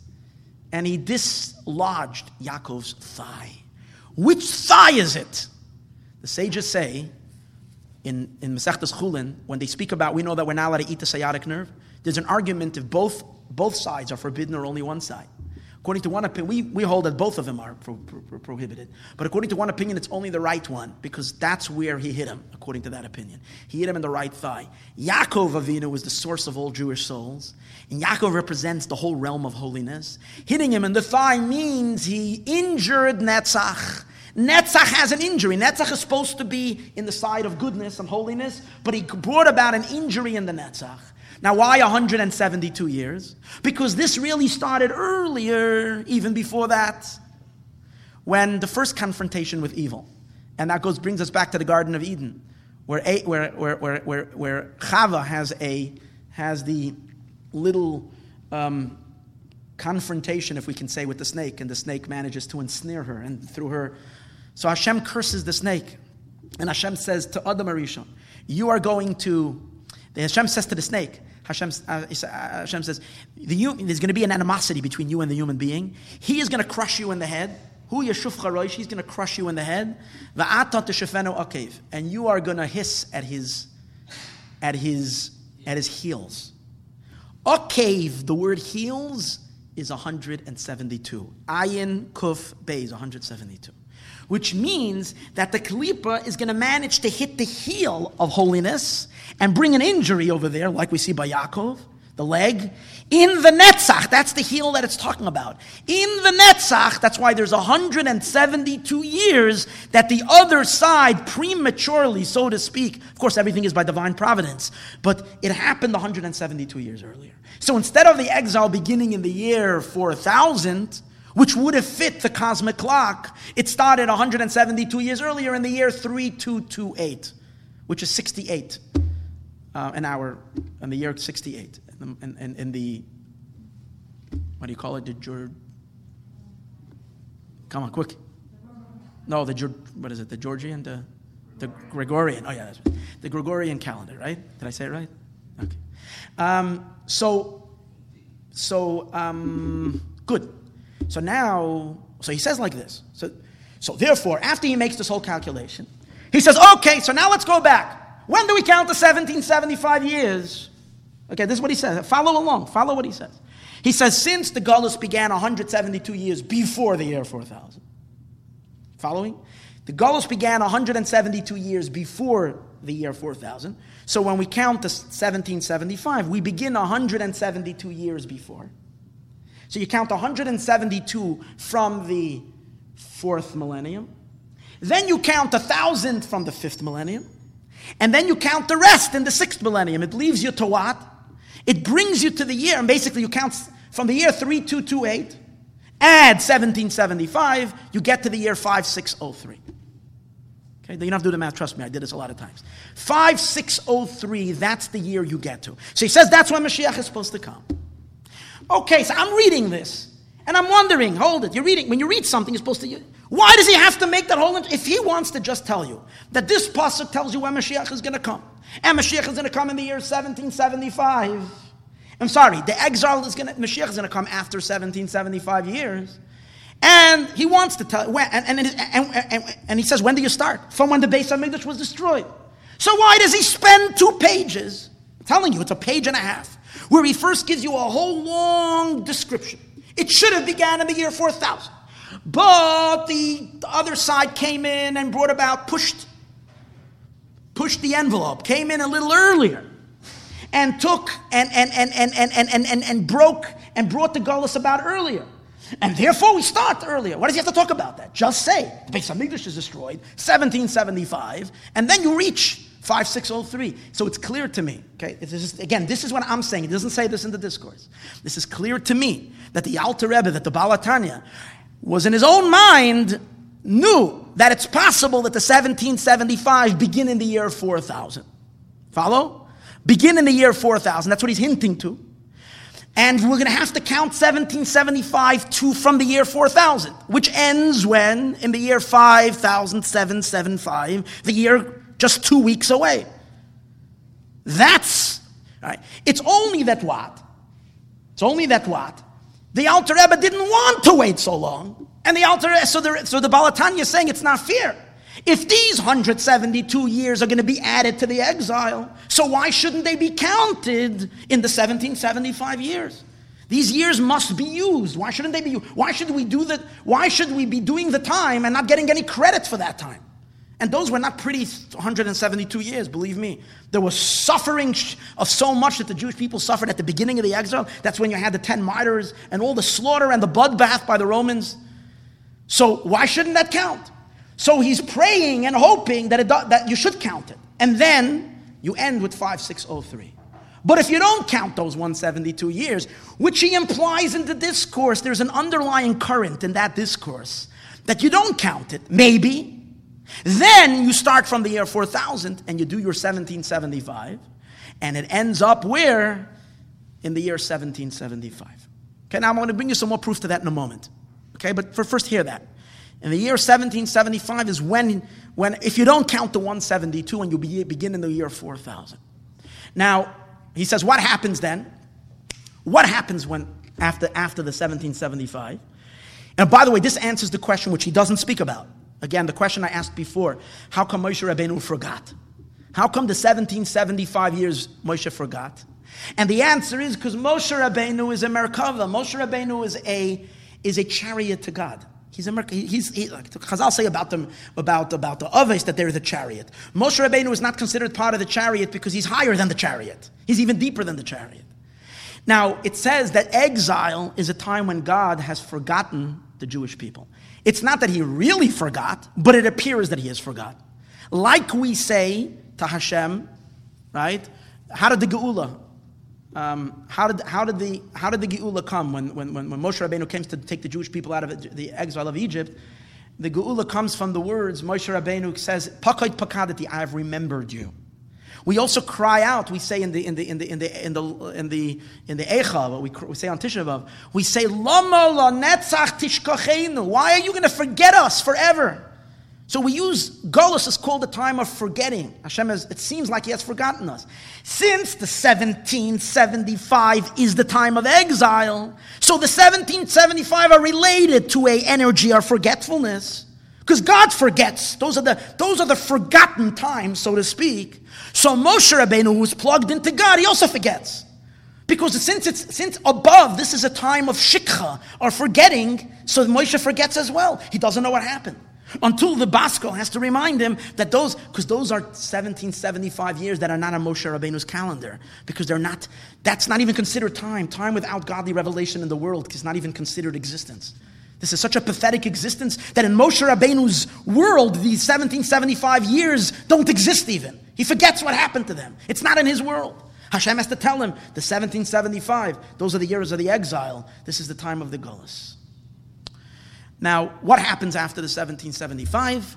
Yaakov's thigh. Which thigh is it? The sages say, in Masechtas Chulin, when they speak about, we know that we're not allowed to eat the sciatic nerve. There's an argument if both sides are forbidden or only one side. According to one opinion, we hold that both of them are prohibited. But according to one opinion, it's only the right one, because that's where he hit him, according to that opinion. He hit him in the right thigh. Yaakov Avinu was the source of all Jewish souls. And Yaakov represents the whole realm of holiness. Hitting him in the thigh means he injured Netzach. Netzach has an injury. Netzach is supposed to be in the side of goodness and holiness, but he brought about an injury in the Netzach. Now, why 172 years? Because this really started earlier, even before that, when the first confrontation with evil, and that brings us back to the Garden of Eden, where Chava has the little confrontation, if we can say, with the snake, and the snake manages to ensnare her, and through her, so Hashem curses the snake, and Hashem says to Adam Arishon, "You are going to." Hashem says to the snake, Hashem says, there's going to be an animosity between you and the human being. He is going to crush you in the head. He's going to crush you in the head. And you are going to hiss at his heels. Akav, the word heels, is 172. Ayin Kuf Bey is 172. Which means that the Kalipa is going to manage to hit the heel of holiness and bring an injury over there, like we see by Yaakov, the leg. In the Netzach, that's the heel that it's talking about. In the Netzach, that's why there's 172 years that the other side prematurely, so to speak, of course everything is by divine providence, but it happened 172 years earlier. So instead of the exile beginning in the year 4000, which would have fit the cosmic clock, it started 172 years earlier in the year 3228, which is 68, an hour, in the year 68. In the, what do you call it? Come on, quick. No, what is it? The Georgian, the Gregorian. Oh yeah, that's right. The Gregorian calendar, right? Did I say it right? Okay. Good. So now, he says like this. So therefore, after he makes this whole calculation, he says, okay, so now let's go back. When do we count the 1775 years? Okay, this is what he says. Follow along. Follow what he says. He says, since the Galus began 172 years before the year 4000. Following? The Galus began 172 years before the year 4000. So when we count the 1775, we begin 172 years before. So you count 172 from the 4th millennium. Then you count 1,000 from the 5th millennium. And then you count the rest in the 6th millennium. It leaves you to what? It brings you to the year, and basically you count from the year 3228, add 1775, you get to the year 5603. Okay, you don't have to do the math, trust me, I did this a lot of times. 5603, that's the year you get to. So he says that's when Mashiach is supposed to come. Okay, so I'm reading this, and I'm wondering, hold it, when you read something, you're supposed to, why does he have to make that whole, if he wants to just tell you that this pasuk tells you when Mashiach is going to come, and Mashiach is going to come in the year 1775, I'm sorry, the exile Mashiach is going to come after 1775 years, and he wants to tell, when, and he says, when do you start? From when the Beis HaMikdash was destroyed. So why does he spend 2 pages, I'm telling you, it's a page and a half, where he first gives you a whole long description. It should have began in the year 4000. But the other side came in and brought about, pushed the envelope, came in a little earlier, and took and broke and brought the Galus about earlier. And therefore we start earlier. What does he have to talk about that? Just say, the Beis HaMikdash is destroyed, 1775, and then you reach 5603. So it's clear to me, okay? This is what I'm saying. It doesn't say this in the discourse. This is clear to me that the Alter Rebbe, that the Baal HaTanya, was in his own mind, knew that it's possible that the 1775 begin in the year 4000. Follow? Begin in the year 4000. That's what he's hinting to. And we're going to have to count 1775 from the year 4000, which ends when? In the year 5775, the year just 2 weeks away. That's, right? It's only that what? The Alter Rebbe didn't want to wait so long. And the Alter Rebbe, so the Baal HaTanya is saying it's not fair. If these 172 years are going to be added to the exile, so why shouldn't they be counted in the 1775 years? These years must be used. Why shouldn't they be used? Why should we do that? Why should we be doing the time and not getting any credit for that time? And those were not pretty 172 years, believe me. There was suffering of so much that the Jewish people suffered at the beginning of the exile. That's when you had the 10 martyrs and all the slaughter and the bloodbath by the Romans. So why shouldn't that count? So he's praying and hoping that you should count it. And then you end with 5603. But if you don't count those 172 years, which he implies in the discourse, there's an underlying current in that discourse, that you don't count it, maybe. Then you start from the year 4000 and you do your 1775. And it ends up where? In the year 1775. Okay, now I'm going to bring you some more proof to that in a moment. Okay, but first hear that. In the year 1775 is when if you don't count the 172 and you begin in the year 4000. Now, he says, what happens then? What happens when after the 1775? And by the way, this answers the question which he doesn't speak about. Again, the question I asked before, how come Moshe Rabbeinu forgot? How come the 1775 years Moshe forgot? And the answer is because Moshe Rabbeinu is a Merkava. Moshe Rabbeinu is a chariot to God. He's like Chazal say about the Oves that they're the chariot. Moshe Rabbeinu is not considered part of the chariot because he's higher than the chariot. He's even deeper than the chariot. Now, it says that exile is a time when God has forgotten the Jewish people. It's not that he really forgot, but it appears that he has forgotten. Like we say to Hashem, right? How did the Geula? How did the Geula come when Moshe Rabbeinu came to take the Jewish people out of the exile of Egypt? The Geula comes from the words Moshe Rabbeinu says, "Pakait pakadati, I have remembered you." We also cry out. We say in the Eicha, we say on Tisha B'av, we say Lama la netzach tishkachenu. Why are you going to forget us forever? So we use Golus is called the time of forgetting. Hashem it seems like he has forgotten us. Since the 1775 is the time of exile, so the 1775 are related to a energy of forgetfulness. Because God forgets. Those are the forgotten times, so to speak. So Moshe Rabbeinu, who's plugged into God, he also forgets. Because since above, this is a time of shikha, or forgetting, so Moshe forgets as well. He doesn't know what happened. Until the Baskel has to remind him that those are 1775 years that are not on Moshe Rabbeinu's calendar. Because that's not even considered time. Time without godly revelation in the world is not even considered existence. This is such a pathetic existence that in Moshe Rabbeinu's world, these 1775 years don't exist even. He forgets what happened to them. It's not in his world. Hashem has to tell him, the 1775, those are the years of the exile. This is the time of the Golus. Now, what happens after the 1775?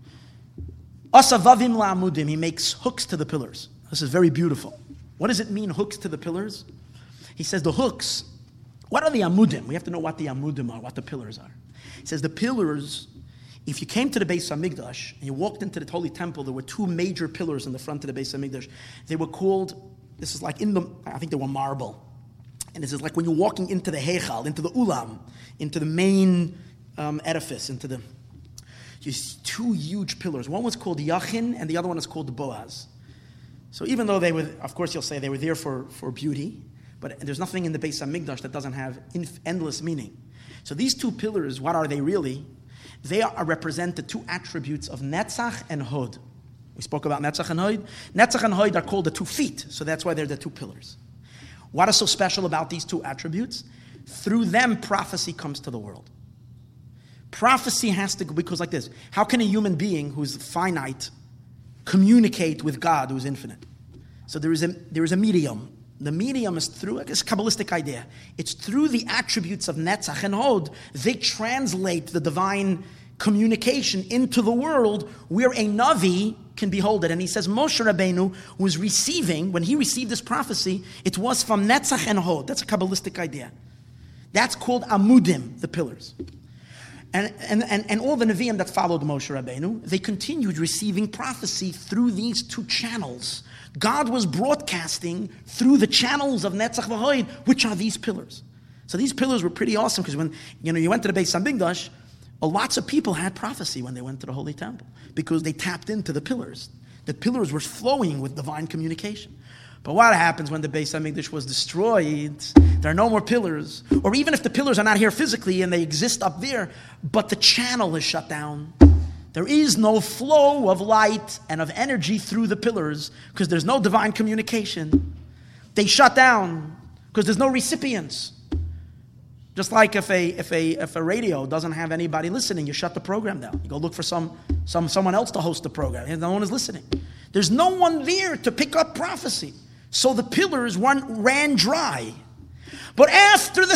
Asavavim la'amudim, he makes hooks to the pillars. This is very beautiful. What does it mean, hooks to the pillars? He says the hooks, what are the amudim? We have to know what the amudim are, what the pillars are. He says the pillars, if you came to the Beis HaMikdash and you walked into the Holy Temple, there were two major pillars in the front of the Beis HaMikdash. They were called, this is like I think they were marble. And this is like when you're walking into the Heichal, into the Ulam, into the main edifice, you see two huge pillars. One was called Yachin and the other one is called Boaz. So even though they were, of course you'll say they were there for beauty, but there's nothing in the Beis HaMikdash that doesn't have endless meaning. So these two pillars, what are they really? They represent the two attributes of Netzach and Hod. We spoke about Netzach and Hod. Netzach and Hod are called the 2 feet, so that's why they're the two pillars. What is so special about these two attributes? through them prophecy comes to the world. Prophecy has to go, because like this, how can a human being who's finite communicate with God who's infinite? So there is a medium. The medium is through, it's a Kabbalistic idea. It's through the attributes of Netzach and Hod, they translate the divine communication into the world where a Navi can behold it. And he says Moshe Rabbeinu was receiving, when he received this prophecy, it was from Netzach and Hod. That's a Kabbalistic idea. That's called Amudim, the pillars. And all the Nevi'im that followed Moshe Rabbeinu, they continued receiving prophecy through these two channels. God was broadcasting through the channels of Netzach v'Hod, which are these pillars. So these pillars were pretty awesome, because when you went to the Beis HaMikdash, lots of people had prophecy when they went to the Holy Temple, because they tapped into the pillars. The pillars were flowing with divine communication. But what happens when the Beis HaMikdash was destroyed? There are no more pillars. Or even if the pillars are not here physically and they exist up there, but the channel is shut down. There is no flow of light and of energy through the pillars because there's no divine communication. They shut down because there's no recipients. Just like if a radio doesn't have anybody listening, you shut the program down. You go look for someone else to host the program, and no one is listening. There's no one there to pick up prophecy. So the pillars ran dry. But after the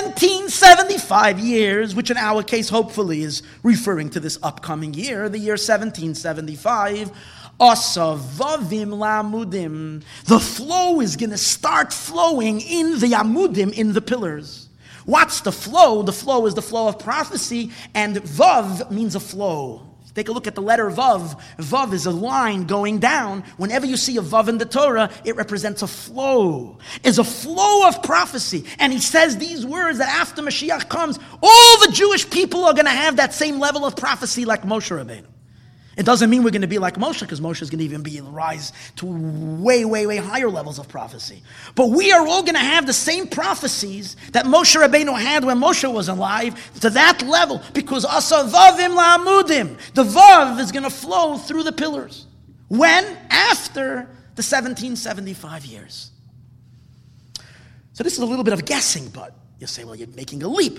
1775 years, which in our case hopefully is referring to this upcoming year, the year 1775, Asavavim la'amudim, the flow is going to start flowing in the amudim, in the pillars. What's the flow? The flow is the flow of prophecy, and Vav means a flow. Take a look at the letter Vav. Vav is a line going down. Whenever you see a Vav in the Torah, it represents a flow. It's a flow of prophecy. And he says these words that after Mashiach comes, all the Jewish people are going to have that same level of prophecy like Moshe Rabbeinu. It doesn't mean we're going to be like Moshe, because Moshe is going to even rise to way, way, way higher levels of prophecy. But we are all going to have the same prophecies that Moshe Rabbeinu had when Moshe was alive, to that level, because Asa Vavim la'amudim, the Vav is going to flow through the pillars. When? After the 1775 years. So this is a little bit of guessing, but you say, well, you're making a leap.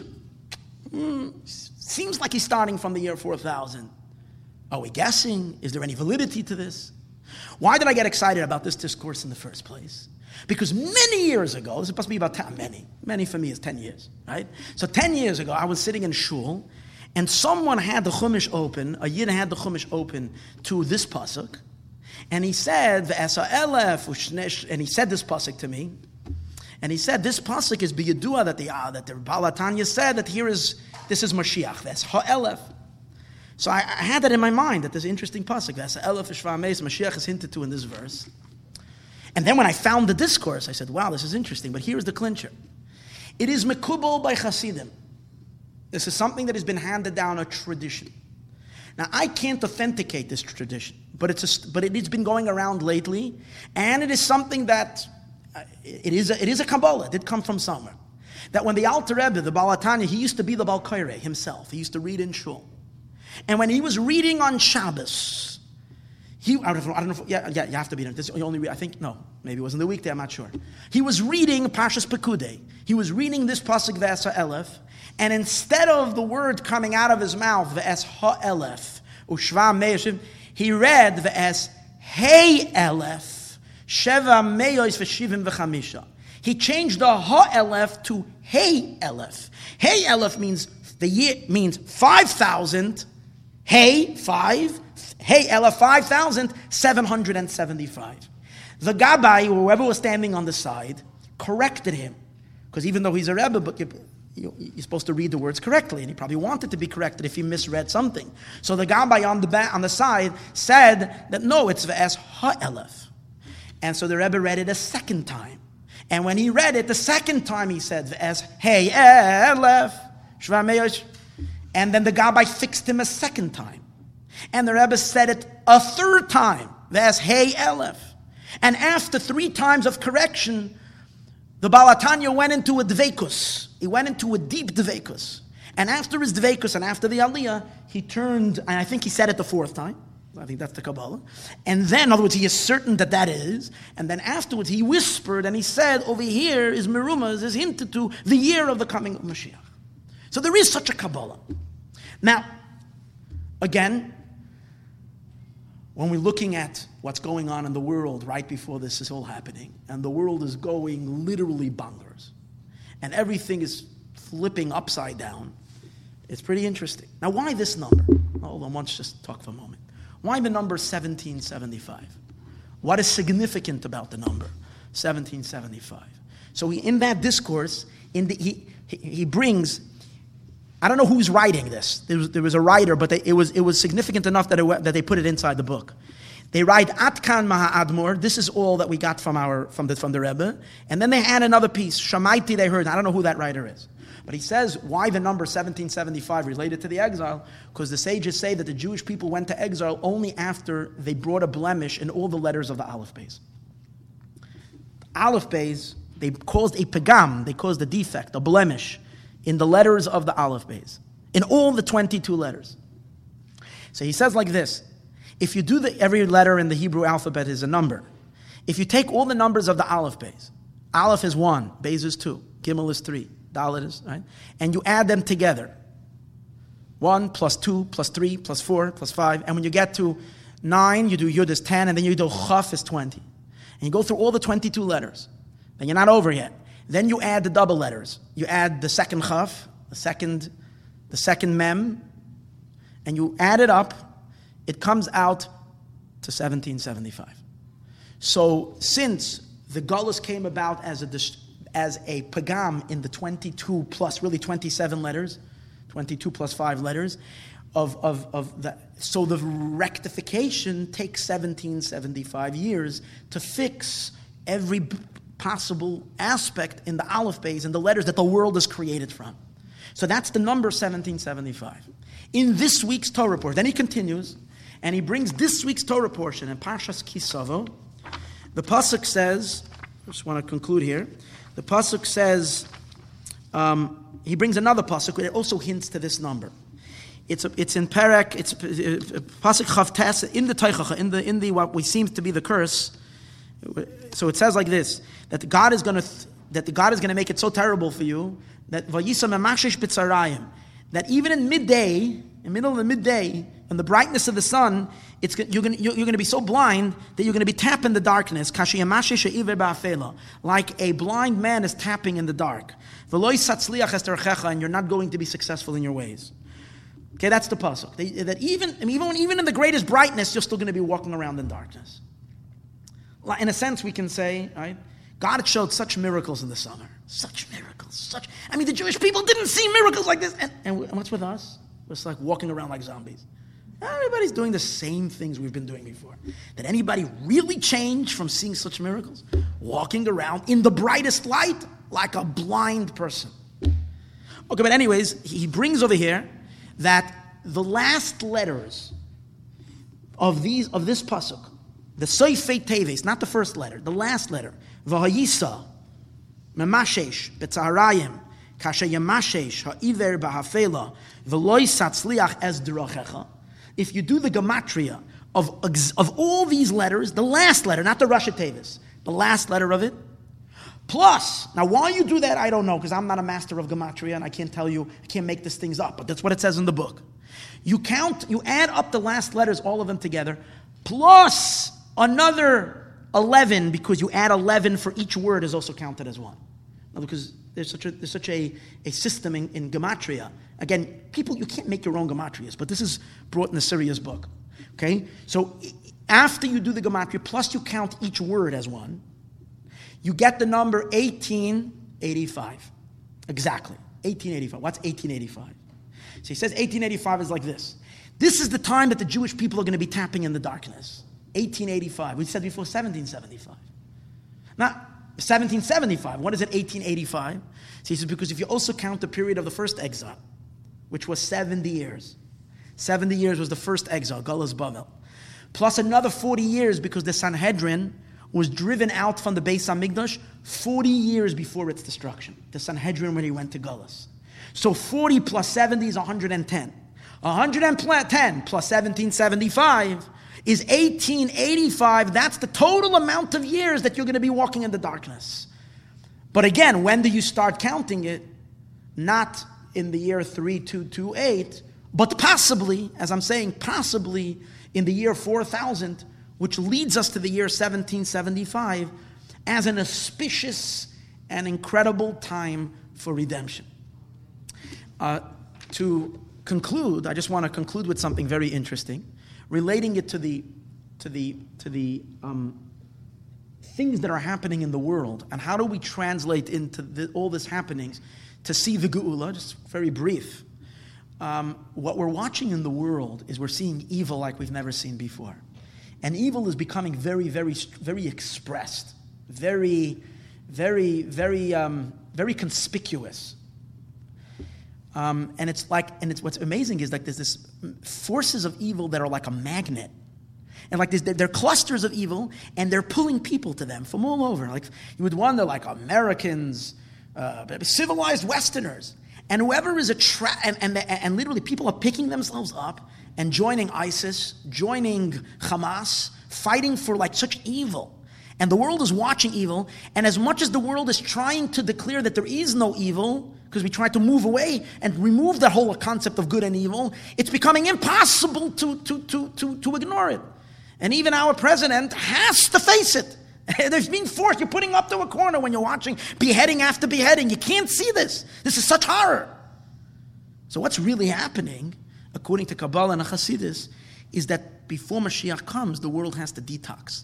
Seems like he's starting from the year 4000. Are we guessing? Is there any validity to this? Why did I get excited about this discourse in the first place? Because many years ago, this must be about many for me is 10 years, right? So 10 years ago, I was sitting in shul, and someone had the Chumash open, a Yid had the Chumash open to this pasuk, and he said, V'esa elef, and he said this pasuk to me, and he said, this pasuk is b'yedua that the Baal HaTanya said that this is Mashiach, that's ha'elef. So I had that in my mind, that there's an interesting pasuk. That's Elef Shva Meis, Mashiach is hinted to in this verse. And then when I found the discourse, I said, wow, this is interesting. But here's the clincher. It is mekubal by Hasidim. This is something that has been handed down, a tradition. Now, I can't authenticate this tradition, but it's been going around lately, and it is something that, it is a Kabbalah. It did come from somewhere. That when the Alter Rebbe, the Baal HaTanya, he used to be the Baal Koireh himself. He used to read in shul. And when he was reading on Shabbos, I don't know, you have to be there. This only, I think, no, maybe it was in the weekday, I'm not sure. He was reading Parshas Pekudei. He was reading this pasuk V'esa Elef, and instead of the word coming out of his mouth, V'es ha'elef, u'shva me'eshim, he read V'es hey elef, sheva me'os v'shivim v'chamisha. He changed the ha'elef to hey elef. Hey elef means, the year means 5,000. Hey, 5. Hey, Ella, 5,775. The Gabbai, or whoever was standing on the side, corrected him. Because even though he's a Rebbe, but you're supposed to read the words correctly, and he probably wanted to be corrected if he misread something. So the Gabbai on the side said that no, it's V'es ha'elef. And so the Rebbe read it a second time. And when he read it the second time, he said V'es hey elef, shva me'osh. And then the Gabbai fixed him a second time. And the Rebbe said it a third time. That's Hey Elef. And after 3 times of correction, the Baal HaTanya went into a dveikus. He went into a deep dveikus. And after his dveikus and after the Aliyah, he turned, and I think he said it the 4th time. I think that's the Kabbalah. And then, in other words, he is certain that that is. And then afterwards, he whispered and he said, over here is Merumaz, is hinted to the year of the coming of Mashiach. So there is such a Kabbalah. Now, again, when we're looking at what's going on in the world right before this is all happening, and the world is going literally bonkers, and everything is flipping upside down, it's pretty interesting. Now, why this number? Hold on, let's just talk for a moment. Why the number 1775? What is significant about the number 1775? So in that discourse, he brings, I don't know who's writing this. There was a writer, but it was significant enough that they put it inside the book. They write Atkan Maha'admor. This is all that we got from the Rebbe, and then they add another piece. Shamaiti, they heard. I don't know who that writer is. But he says, why the number 1775 related to the exile? Because the sages say that the Jewish people went to exile only after they brought a blemish in all the letters of the Aleph Beis. Aleph Beis, they caused a pagam, they caused a defect, a blemish, in the letters of the Aleph Beis, in all the 22 letters. So he says like this, if you do every letter in the Hebrew alphabet is a number. If you take all the numbers of the Aleph Beis, Aleph is 1, Beis is 2, Gimel is 3, Dalet is, right? And you add them together. 1 plus 2 plus 3 plus 4 plus 5. And when you get to 9, you do Yud is 10, and then you do Chaf is 20. And you go through all the 22 letters. Then you're not over yet. Then you add the double letters. You add the second Chaf, the second Mem, and you add it up. It comes out to 1775. So since the Gullus came about as a pagam in the 22 plus, really 27 letters, 22 plus 5 letters, so the rectification takes 1775 years to fix every possible aspect in the Aleph Beis and the letters that the world is created from. So that's the number 1775. In this week's Torah portion, then he continues, and he brings this week's Torah portion in Parshas Kisavo. The pasuk says, I just want to conclude here. The pasuk says, he brings another pasuk. It also hints to this number. It's in Perek. It's pasuk Chavtes in the Teichacha, in the what we seems to be the curse. So it says like this: that God is going to make it so terrible for you that Vayisa Memashish B'Tzarayim, that even in midday, in the middle of the midday, in the brightness of the sun, you're going to be so blind that you're going to be tapping the darkness. Like a blind man is tapping in the dark. And you're not going to be successful in your ways. Okay, that's the pasuk. That even in the greatest brightness, you're still going to be walking around in darkness. In a sense, we can say, right? God showed such miracles in the summer. Such miracles. The Jewish people didn't see miracles like this. And what's with us? It's like walking around like zombies. Everybody's doing the same things we've been doing before. Did anybody really change from seeing such miracles? Walking around in the brightest light like a blind person. Okay, but anyways, he brings over here that the last letters of this pasuk, the Seifei Teves, not the first letter, the last letter, V'hayisa, Memashesh, B'tzarayim, Kasha Yamashesh, Ha'iver B'hafela, V'loi Satzliach Ez D'rochecha. If you do the gematria of all these letters, the last letter, not the Rashi Tevis, the last letter of it, plus, now why you do that, I don't know, because I'm not a master of gematria, and I can't make these things up, but that's what it says in the book. You add up the last letters, all of them together, plus another 11, because you add 11 for each word is also counted as one. Now, because there's such a system in gematria. Again, people, you can't make your own gematrias, but this is brought in a serious book. Okay? So after you do the gematria, plus you count each word as one, you get the number 1885. Exactly. 1885. What's 1885? So he says 1885 is like this. This is the time that the Jewish people are going to be tapping in the darkness. 1885. We said before 1775. Now, 1775. What is it, 1885? So he says, because if you also count the period of the first exile, which was 70 years. 70 years was the first exile, Galus Bavel. Plus another 40 years because the Sanhedrin was driven out from the Beis HaMikdash 40 years before its destruction. The Sanhedrin when he went to Galus. So 40 plus 70 is 110. 110 plus 1775 is 1885. That's the total amount of years that you're going to be walking in the darkness. But again, when do you start counting it? Not in the year 3228, but possibly, as I'm saying, possibly in the year 4000, which leads us to the year 1775, as an auspicious and incredible time for redemption. To conclude, I just want to conclude with something very interesting, relating it to the things that are happening in the world, and how do we translate into all these happenings to see the Geula. Just very brief. What we're watching in the world is we're seeing evil like we've never seen before, and evil is becoming very, very, very expressed, very, very, very, very conspicuous. And it's what's amazing is like there's this forces of evil that are like a magnet. And like they're clusters of evil, and they're pulling people to them from all over. Like you would wonder, like Americans, civilized Westerners, and whoever is and literally people are picking themselves up and joining ISIS, joining Hamas, fighting for like such evil. And the world is watching evil, and as much as the world is trying to declare that there is no evil, because we try to move away and remove the whole concept of good and evil, it's becoming impossible to ignore it. And even our president has to face it. There's being forced. You're putting up to a corner when you're watching beheading after beheading. You can't see this. This is such horror. So what's really happening, according to Kabbalah and Hasidus, is that before Mashiach comes, the world has to detox.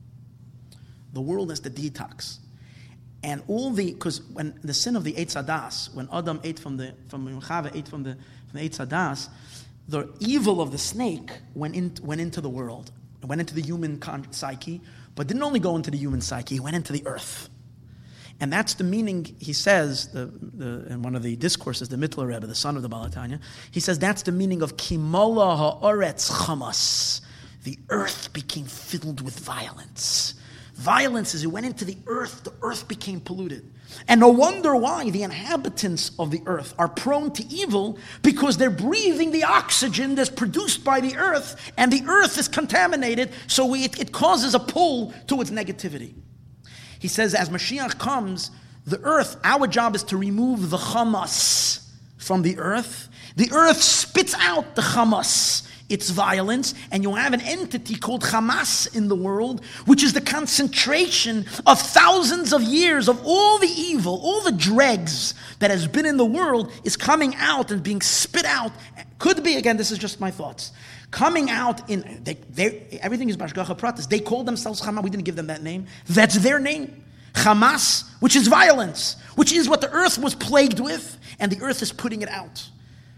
The world has to detox. And because when the sin of the Eitz Hadas, when Adam ate from Chava ate from the Eitz Hadas, the evil of the snake went into the world. It went into the human psyche, but didn't only go into the human psyche, it went into the earth. And that's the meaning, he says, in one of the discourses, the Mittler Rebbe, the son of the Baal HaTanya, he says that's the meaning of Kimola ha'oretz chamas. The earth became filled with violence. Violence, as it went into the earth became polluted. And no wonder why the inhabitants of the earth are prone to evil, because they're breathing the oxygen that's produced by the earth, and the earth is contaminated, so it causes a pull towards negativity. He says, as Mashiach comes, the earth, our job is to remove the chamas from the earth. The earth spits out the chamas, its violence, and you have an entity called Hamas in the world, which is the concentration of thousands of years of all the evil, all the dregs that has been in the world is coming out and being spit out. Could be, again, this is just my thoughts, coming out in, everything is Bashgacha Pratis. They call themselves Hamas. We didn't give them that name. That's their name. Hamas, which is violence, which is what the earth was plagued with, and the earth is putting it out.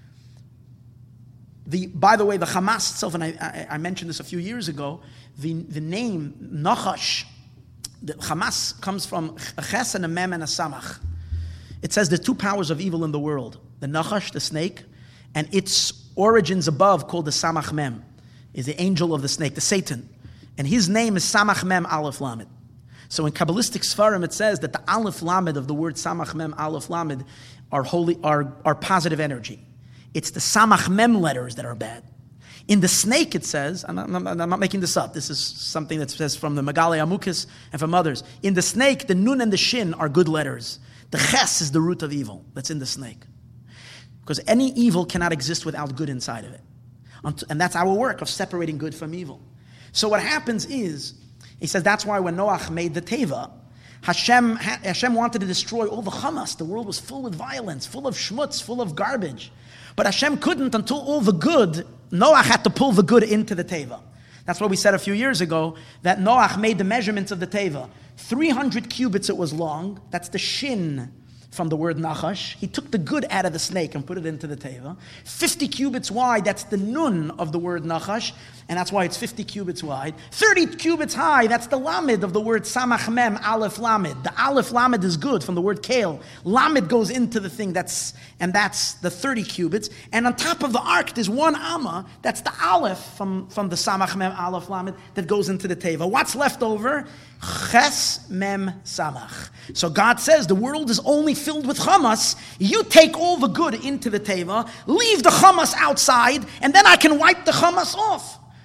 By the way, the Hamas itself, and I mentioned this a few years ago, the name Nachash, the Hamas comes from a Ches and a Mem and a Samach. It says the two powers of evil in the world, the Nachash, the snake, and its origins above, called the Samach Mem, is the angel of the snake, the Satan. And his name is Samach Mem Aleph Lamed. So in Kabbalistic Sfarim, it says that the Aleph Lamed of the word Samach Mem Aleph Lamed are positive energy. It's the Samach Mem letters that are bad. In the snake, it says, I'm not making this up, this is something that says from the Megalei Amukis and from others. In the snake, the Nun and the Shin are good letters. The Ches is the root of evil that's in the snake. Because any evil cannot exist without good inside of it. And that's our work of separating good from evil. So what happens is, he says that's why when Noach made the Teva, Hashem wanted to destroy all the Hamas. The world was full with violence, full of schmutz, full of garbage. But Hashem couldn't until all the good, Noach had to pull the good into the Teva. That's what we said a few years ago, that Noach made the measurements of the Teva. 300 cubits it was long, that's the shin from the word Nachash. He took the good out of the snake and put it into the Teva. 50 cubits wide, that's the Nun of the word Nachash, and that's why it's 50 cubits wide. 30 cubits high, that's the Lamed of the word Samach Mem Aleph Lamed. The Aleph Lamed is good from the word Kale. Lamed goes into the thing, that's the 30 cubits. And on top of the ark, there's one Amma, that's the Aleph from the Samach Mem Aleph Lamed that goes into the Teva. What's left over? Ches Mem Samach. So God says the world is only filled with Hamas. You take all the good into the Teva, leave the Hamas outside, and then I can wipe the Hamas off.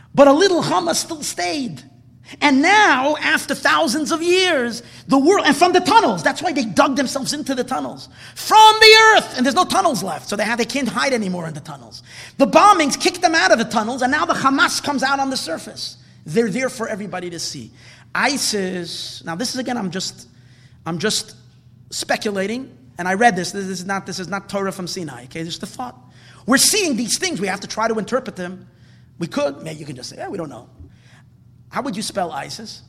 But a little Hamas still stayed. And now, after thousands of years, the world, and from the tunnels, that's why they dug themselves into the tunnels. From the earth, and there's no tunnels left, so they can't hide anymore in the tunnels. The bombings kicked them out of the tunnels, and now the Hamas comes out on the surface. They're there for everybody to see. ISIS, now this is again, I'm just speculating, and I read this is not Torah from Sinai, okay, this is the thought. We're seeing these things, we have to try to interpret them. We could, maybe you can just say, we don't know. How would you spell ISIS?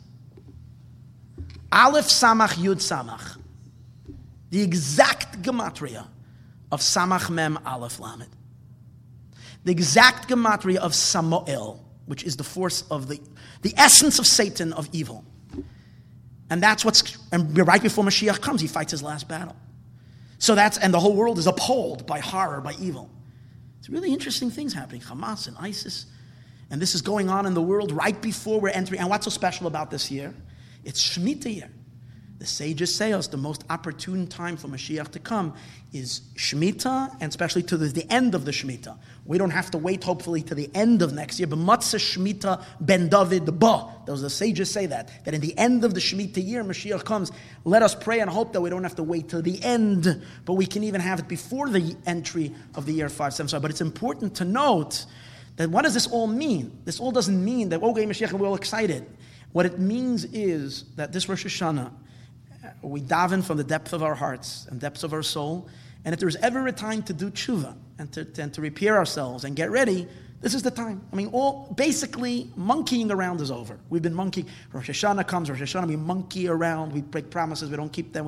Aleph Samach Yud Samach. The exact gematria of Samach Mem Aleph Lamed. The exact gematria of Samuel, which is the force of the essence of Satan, of evil. And right before Mashiach comes, he fights his last battle. And the whole world is appalled by horror, by evil. It's really interesting things happening. Hamas and ISIS. And this is going on in the world right before we're entering. And what's so special about this year? It's Shemitah year. The sages say us the most opportune time for Mashiach to come is Shemitah, and especially to the end of the Shemitah. We don't have to wait, hopefully, to the end of next year. But Matzah Shemitah Ben David Ba. Those the sages say that in the end of the Shemitah year, Mashiach comes. Let us pray and hope that we don't have to wait till the end, but we can even have it before the entry of the year 575. But it's important to note that what does this all mean? This all doesn't mean that, okay, Mashiach, we're all excited. What it means is that this Rosh Hashanah, we daven from the depth of our hearts and depths of our soul, and if there's ever a time to do tshuva and to repair ourselves and get ready, this is the time. I mean, basically, monkeying around is over. We've been monkeying. Rosh Hashanah comes, Rosh Hashanah, we monkey around, we break promises, we don't keep them,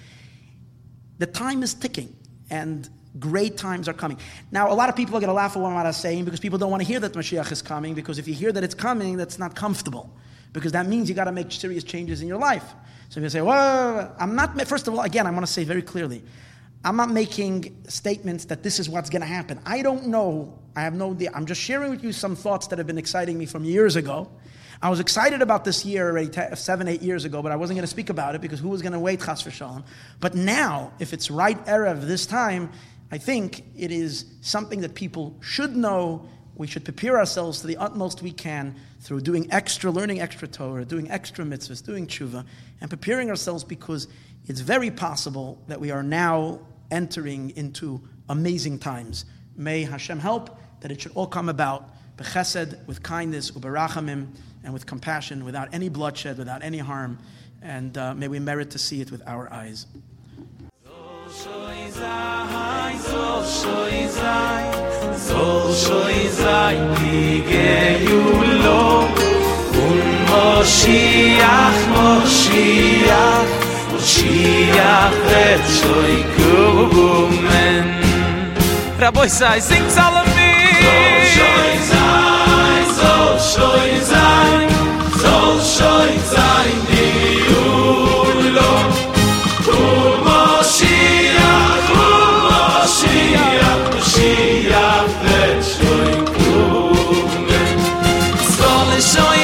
the time is ticking, and great times are coming. Now, a lot of people are going to laugh at what I'm about to say because people don't want to hear that Mashiach is coming, because if you hear that it's coming, that's not comfortable, because that means you got to make serious changes in your life. So if you say, well, I'm not, first of all, again, I want to say very clearly, I'm not making statements that this is what's going to happen. I don't know. I have no idea. I'm just sharing with you some thoughts that have been exciting me from years ago. I was excited about this year already 7-8 years ago, but I wasn't going to speak about it because who was going to wait, chas v'shalom. But now, if it's right erev this time, I think it is something that people should know. We should prepare ourselves to the utmost we can through learning extra Torah, doing extra mitzvahs, doing tshuva, and preparing ourselves, because it's very possible that we are now entering into amazing times. May Hashem help that it should all come about b'chesed, with kindness, u'barachamim, and with compassion, without any bloodshed, without any harm, and may we merit to see it with our eyes. Soll shoy sein die Geulo und Moshiach wird shoy kommen. Rabbi sei singt alle mit. Soll shoy sein die Geulo und Moshiach wird shoy kommen. Soll shoy